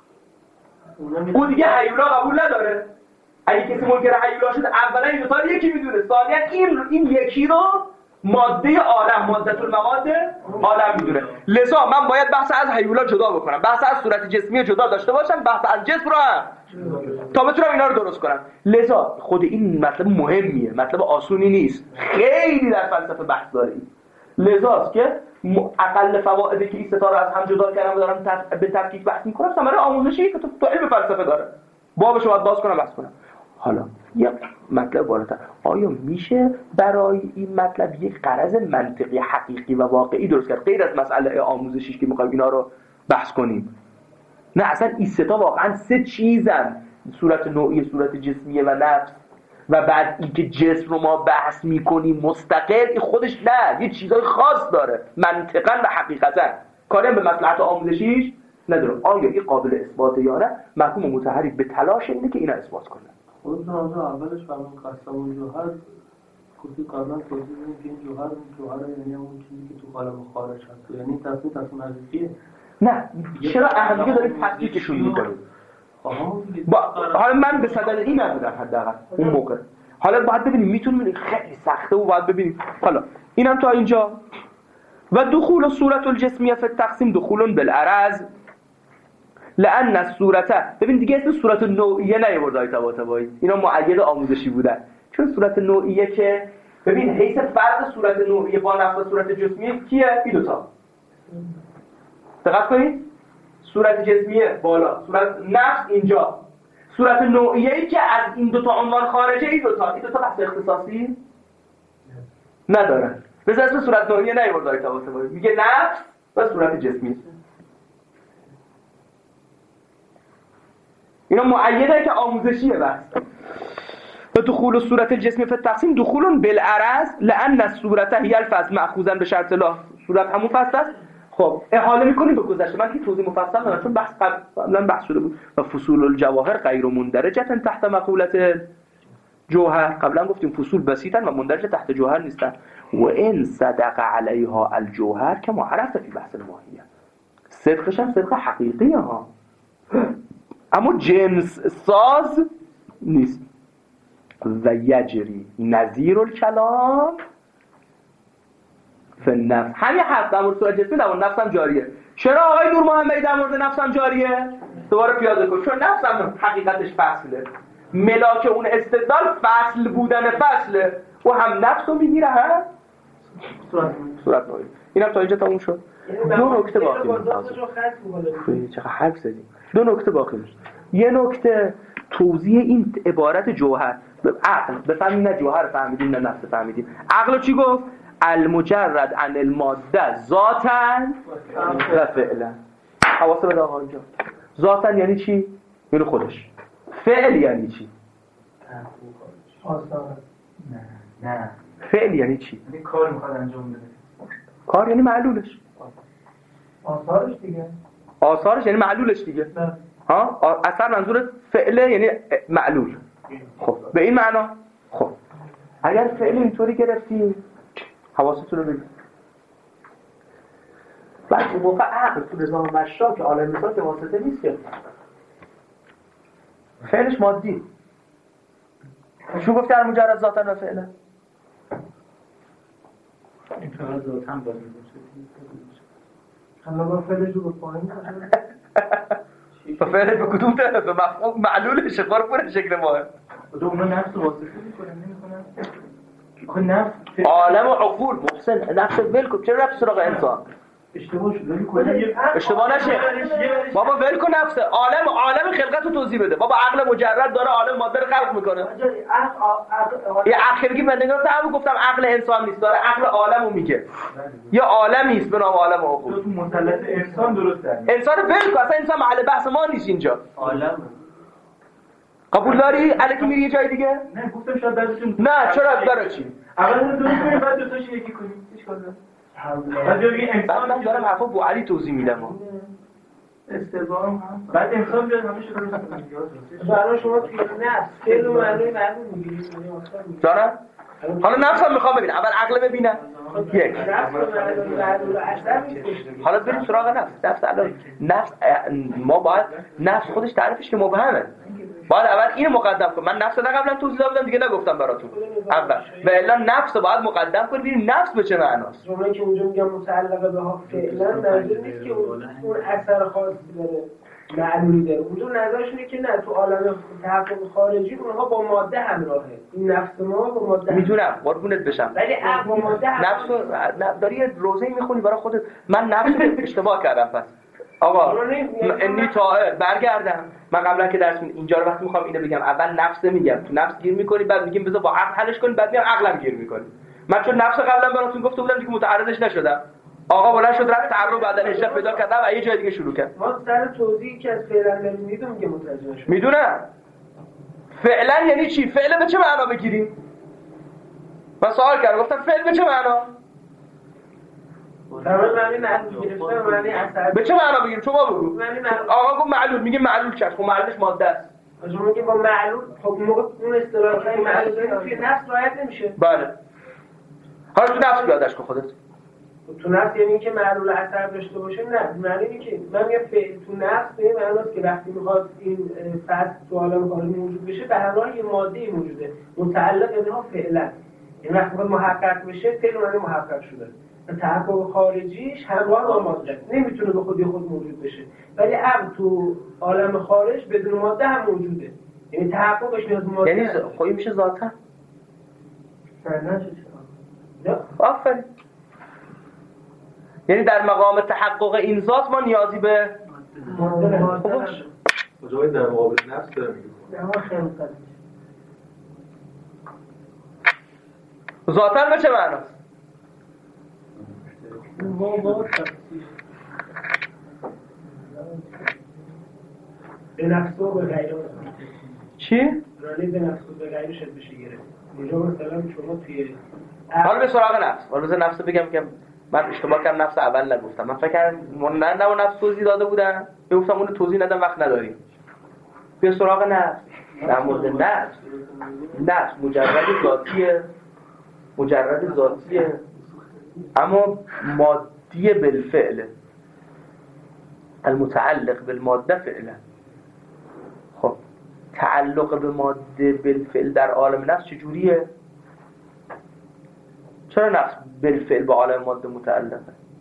اون دیگه هیولا قبول نداره. اگه کسی منکر هیولا شد اولا این دوتا یکی میدونه، ثانیا این این یکی رو ماده عالم، ماده المواد عالم میدونه. لذا من باید بحث از هیولا جدا بکنم، بحث از صورت جسمی جدا داشته باشم، بحث از جسم رو هم تا بتونم اینا رو درست کنم. لذا خود این مطلب مهمیه، مطلب آسونی نیست، خیلی در فلسفه بحث داره. لذاست که اقل فوائدی که این ستا رو از هم جدا کردم و دارم تف... به تفکیک بحث میکنم ثمره آموزشی که تو, تو علم فلسفه داره. بابشو باید باز کنم بحث کنم. حالا یه مطلب بالاتر، آیا میشه برای این مطلب یک غرض منطقی حقیقی و واقعی درست کرد غیر از مسئله آموزشی که میخوایم اینا رو بحث کنیم؟ نه اصلا این سه تا واقعا سه چیزن، صورت نوعی، صورت جسمیه و نفس. و بعد اینکه جسم رو ما بحث میکنیم مستقل، این خودش نه، یه چیزای خاص داره منطقاً و حقیقتاً، کاری به مصلحت آموزشیش نداره. آیا این قابل اثباته یا نه؟ محکوم متحرک به تلاش اینه که اینا اثبات کنه. خود نازو اولش فرمون قسم اون جوهر کسی قبلا توضیح بدیم که این جوهر جوهر یعنی اون چیزی که تو قالب خارج هست، یعنی تصمیم تصمیم حذفیه. نه چرا اهمیه داریم تفکیکشون میکنیم؟ با... حالا من به صدد این نبودم حداقل اون موقع. حالا باید ببینیم، میتونیم خیلی سخته و باید ببینیم. حالا اینم تا اینجا. و دخول صورت الجسمیه فی التقسیم دخول بالعرض لأن الصورته، ببین دیگه اسم صورت نوعیه نیورد آیت طباطبایی، اینا مؤید آموزشی بودن. چون صورت نوعیه که ببین حیث فرق صورت نوعیه با نفس صورت جسمیه کیه؟ این دوتا. دقت کنید، صورت جسمیه بالا، صورت نفس اینجا. صورت نوعیه‌ای که از این دوتا عنوان خارجه، این دوتا این دوتا بحث اختصاصی ندارن. مثلا اسم صورت نوعیه نیورد آیت طباطبایی، میگه نفس و صورت جسمی. اینا مؤیده که آموزشیه بس. و دخول صورت الجسم فی التقسیم دخول بالعرض لأن الصورت هی الفصل مأخوذا به شرط لا، صورت همون فصل است، خب احاله میکنیم به گذشته. من که توضیح مفصل ندارم چون بحث قبلا بحث شده بود. و فصول الجواهر غیر مندرجه تحت مقولت جوهر. قبلا گفتیم فصول بسیطن و مندرج تحت جوهر نیستن. و ان صدق علیها الجوهر که معرفت فی بحث ماهیه. صدقش هم صدق حقیقیه ها، اما جنس ساز نیست. و یجری نظیر الکلام فی النفس. همین حرف در مورد صورت جسمی در مورد نفس هم جاریه. چرا آقای نور محمدی در مورد نفس هم جاریه؟ دوباره پیاده کن. چون نفس هم حقیقتش فصله، ملاک اون استدلال فصل بودن فصله و هم نفس رو میگیره هم صورت نوعی. این هم تا اینجا تموم شد. دو نکته باقی مونده. چقدر حرف زدیم. دو نکته باقی مونده. یه نکته توضیح این عبارت جوهر. عقل بفهمیم نه جوهر فهمیدیم نه نفس فهمیدیم. عقل چی گفت؟ المجرد عن الماده ذاتاً و فعلا. حواسه بده آقا اینجا. ذاتاً یعنی چی؟ یعنی خودش. فعل یعنی چی؟ آثار. نه نه. فعل یعنی چی؟ یعنی کار میخواد انجام بده. کار یعنی معلولش. آثارش دیگه. آثارش یعنی معلولش دیگه. نه. ها؟ اثر منظور فعله یعنی معلول. خب به این معنا. خب اگر فعل اینطوری گرفتی حواستون رو بگید. بعد اون موقع عقل تو نظام مشا که عالم مثال که واسطه نیست که فعلش مادی. شو گفت در مجرد ذاتا و فعلا؟ این فقط ذاتا هم باید میگوشه. همه با فعلش رو به پایین با فعلش به کدوم طرف؟ به مفهوم معلولش قربون شکل ماه. خدا اونا نفس واسطه میکنن نمیکنن؟ آخه نفس عالم و عقول محسن نفس ول کن. چرا رفت سراغ انسان؟ اشتباه شد ولی کلی اشتباه نشه بابا، ول کن نفسه. عالم عالم خلقت رو توضیح بده بابا. عقل مجرد داره عالم ماده رو خلق میکنه. یه عقل که من نگفتم گفتم عقل انسان نیست، داره عقل عالم رو میگه. یه عالمی است به نام عالم عقول. تو مثلث انسان درست داری. انسان ول کن، اصلا انسان محل بحث ما نیست اینجا. عالم قبول داری؟ الکی میری یه جای دیگه؟ نه گفتم شاید بعدشون نه چرا برای چی؟ اول اون درست کنیم بعد دو تاش یکی کنیم. هیچ کار نداره. بعد بگی انسان من دارم حرفا بو علی توضیح میدم. استباء هم بعد انسان بیاد همه چی درست کنه. برای شما توی نفس فعل و معنی معلوم میگیرید. دارم؟ حالا نفس هم میخوام ببینم. اول عقل ببینم. یک. نفس و معنی معلوم اشتر نیست. حالا بریم سراغ نفس. نفس الان نفس ما باید نفس خودش تعریفش که مبهمه. باید اول اینو مقدم کنم. من نفس رو قبلا توضیح دادم دیگه نگفتم براتون. اول و الا نفس رو باید مقدم کنیم ببینیم نفس به چه معناست. جمله که اونجا میگم متعلقه به ها فعلا منظور نیست که اون اون اثر خاصی داره معلولی داره. اونجا نظرشونه که نه تو عالم تحقق خارجی اونها با ماده همراهه. این نفس ما با ماده میدونم قربونت بشم. ولی عقل با ماده نفس رو داری یه روزه میخونی برای خودت. من نفس رو اشتباه کردم پس. آقا انی طائر برگردم. من قبلا که درس اینجا رو وقتی میخوام اینو بگم اول نفس میگم، تو نفس گیر میکنی، بعد میگیم بذار با عقل حلش کنیم، بعد میام عقلم گیر میکنی. من چون نفس قبلا براتون گفته بودم دیگه متعرضش نشدم. آقا بلند شد رفت تعرض بعدن اجازه پیدا کرد و یه جای دیگه شروع کرد. ما سر توضیحی که از فعلا میدونم که متوجه نشد. میدونم فعلا یعنی چی؟ فعل به چه معنا بگیریم؟ من سوال کردم گفتم فعل به چه معنا؟ تمام معنی معلوم گرفتن معنی اثر به چه معنا بگیریم؟ شما بگو. آقا گفت معلول، میگه معلول چش. خب معلولش ماده است. شما میگه با معلول خب موقع اون اصطلاحی معلول توی نفس رعایت نمیشه. بله. حالا تو نفس بیادش کن خودت. تو نفس یعنی که معلول اثر داشته باشه؟ نه، معنی اینه که من میگم فعل تو نفس به معناست که وقتی میخواد این فصل تو عالم خارجی موجود بشه به همراه یه ماده موجوده متعلق اینها فعلا. یعنی وقتی میخواد محقق بشه فعل معنی محقق شده. تحقق خارجیش همراه با ماده نمیتونه به خودی خود موجود بشه، ولی عقل تو عالم خارج بدون ماده هم موجوده. یعنی تحققش نیاز ماده. یعنی خواهی میشه ذاتا. نه نه آفرین. یعنی در مقام تحقق این ذات ما نیازی به ماده نداریم. کجای در مقابل نفس داره میگه؟ نه خیلی ذاتا به چه معناست؟ به نفس و به غیره. چی؟ رانی به نفس و به غیره شد بشه گرفت. اینجا مثلا شما توی حالا به سراغ نفس. حالا بذار نفس بگم که من اشتباه کردم، نفس اول نگفتم. من فکر کردم نه نه نفس توضیح داده بودن، گفتم اون توضیح ندم، وقت نداریم. بیا سراغ نفس. در مورد نفس، نفس مجرد ذاتیه، مجرد ذاتیه، اما مادی بالفعل، المتعلق بالماده فعلا. خب تعلق به ماده بالفعل در عالم نفس چجوریه؟ چرا نفس بالفعل به عالم ماده متعلقه؟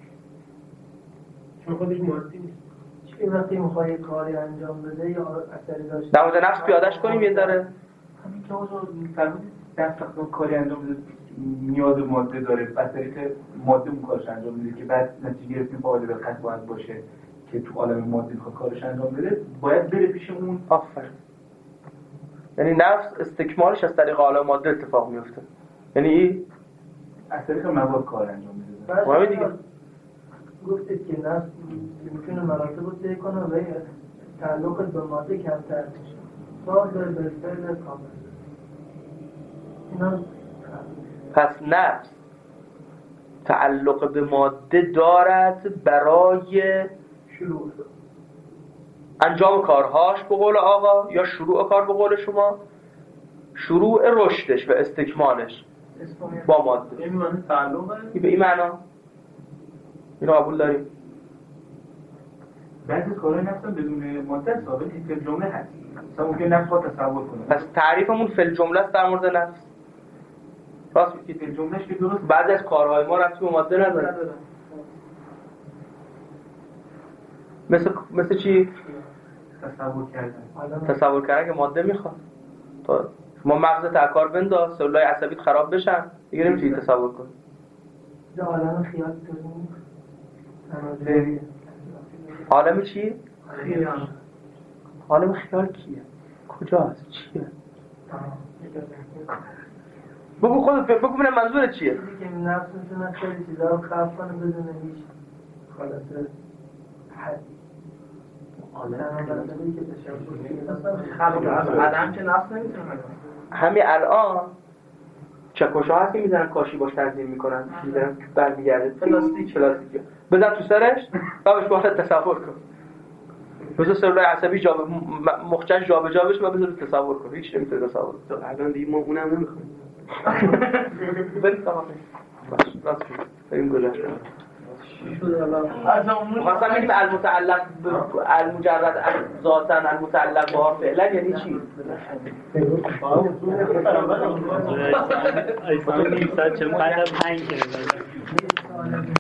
چون خودش مادی نیست. چی وقتی میخوای یه کاری انجام بده یا اثری داشته در مورد نفس پیادش کنیم یه ذره. همین که آقا فرمودید دست وقتی کاری انجام بده نیاز ماده داره، از طریق ماده اون کارش انجام میده که بعد نتیجه گرفتیم قابل به قصد باید باشه که تو عالم ماده میخواد کارش انجام بده، باید بره پیش اون. آفرین. یعنی نفس استکمالش از طریق عالم ماده اتفاق میفته. یعنی از طریق مواد کار انجام میده. مهم دیگه. گفتید که نفس میتونه مراتب رو طی کنه و تعلق به ماده کمتر میشه. سوال داره به فعل کامل. اینا پس نفس تعلق به ماده دارد برای شروع انجام کارهاش به قول آقا، یا شروع کار به قول شما، شروع رشدش و استکمالش با ماده. این معنی تعلقه؟ به این معنا اینو قبول داریم. بعضی کارهای نفس بدون ماده ثابت فی الجمله هست. مثلا ممکن نفس خود تصور کنه. پس تعریفمون فی الجمله است در مورد نفس. راست میگید، فی الجملهش که درست. بعضی از کارهای ما ربطی به ماده نداره. مثل مثل چی؟ تصور کردن. تصور کردن که ماده میخواد. تا ما مغزت کار بنداز، سلولای عصبیت خراب بشن، دیگه نمیتونی تصور کنی. یه عالم خیال داریم. عالم چی؟ خیال. عالم خیال کیه؟ کجاست؟ چیه؟ بگو خودت بگو ببینم منظورت چیه؟ چیزی که نفس میتونه خیلی چیزا رو خلق کنه بدون هیچ خلاصه حدی. آدم که نفس نمیتونه کنه. همین الان چکش‌ها هست که میزنن کاشی باش تنظیم میکنن، میزنن برمیگرده پلاستیک پلاستیک بزن تو سرش و بهش باید تصور کن. بذار سلولای عصبی جا مخچش جابجا بشه و بذار تصور کن. هیچ نمیتونه تصور کنه. الان دیگه ما اونم نمیخوایم. بریم تمام. باش راست شد. بریم گذشت. مثلا میگیم المتعلق المجرد ذاتاً المتعلق با فعلا یعنی چی؟ ایسان نیم ساعت چون قدر پنج کنیم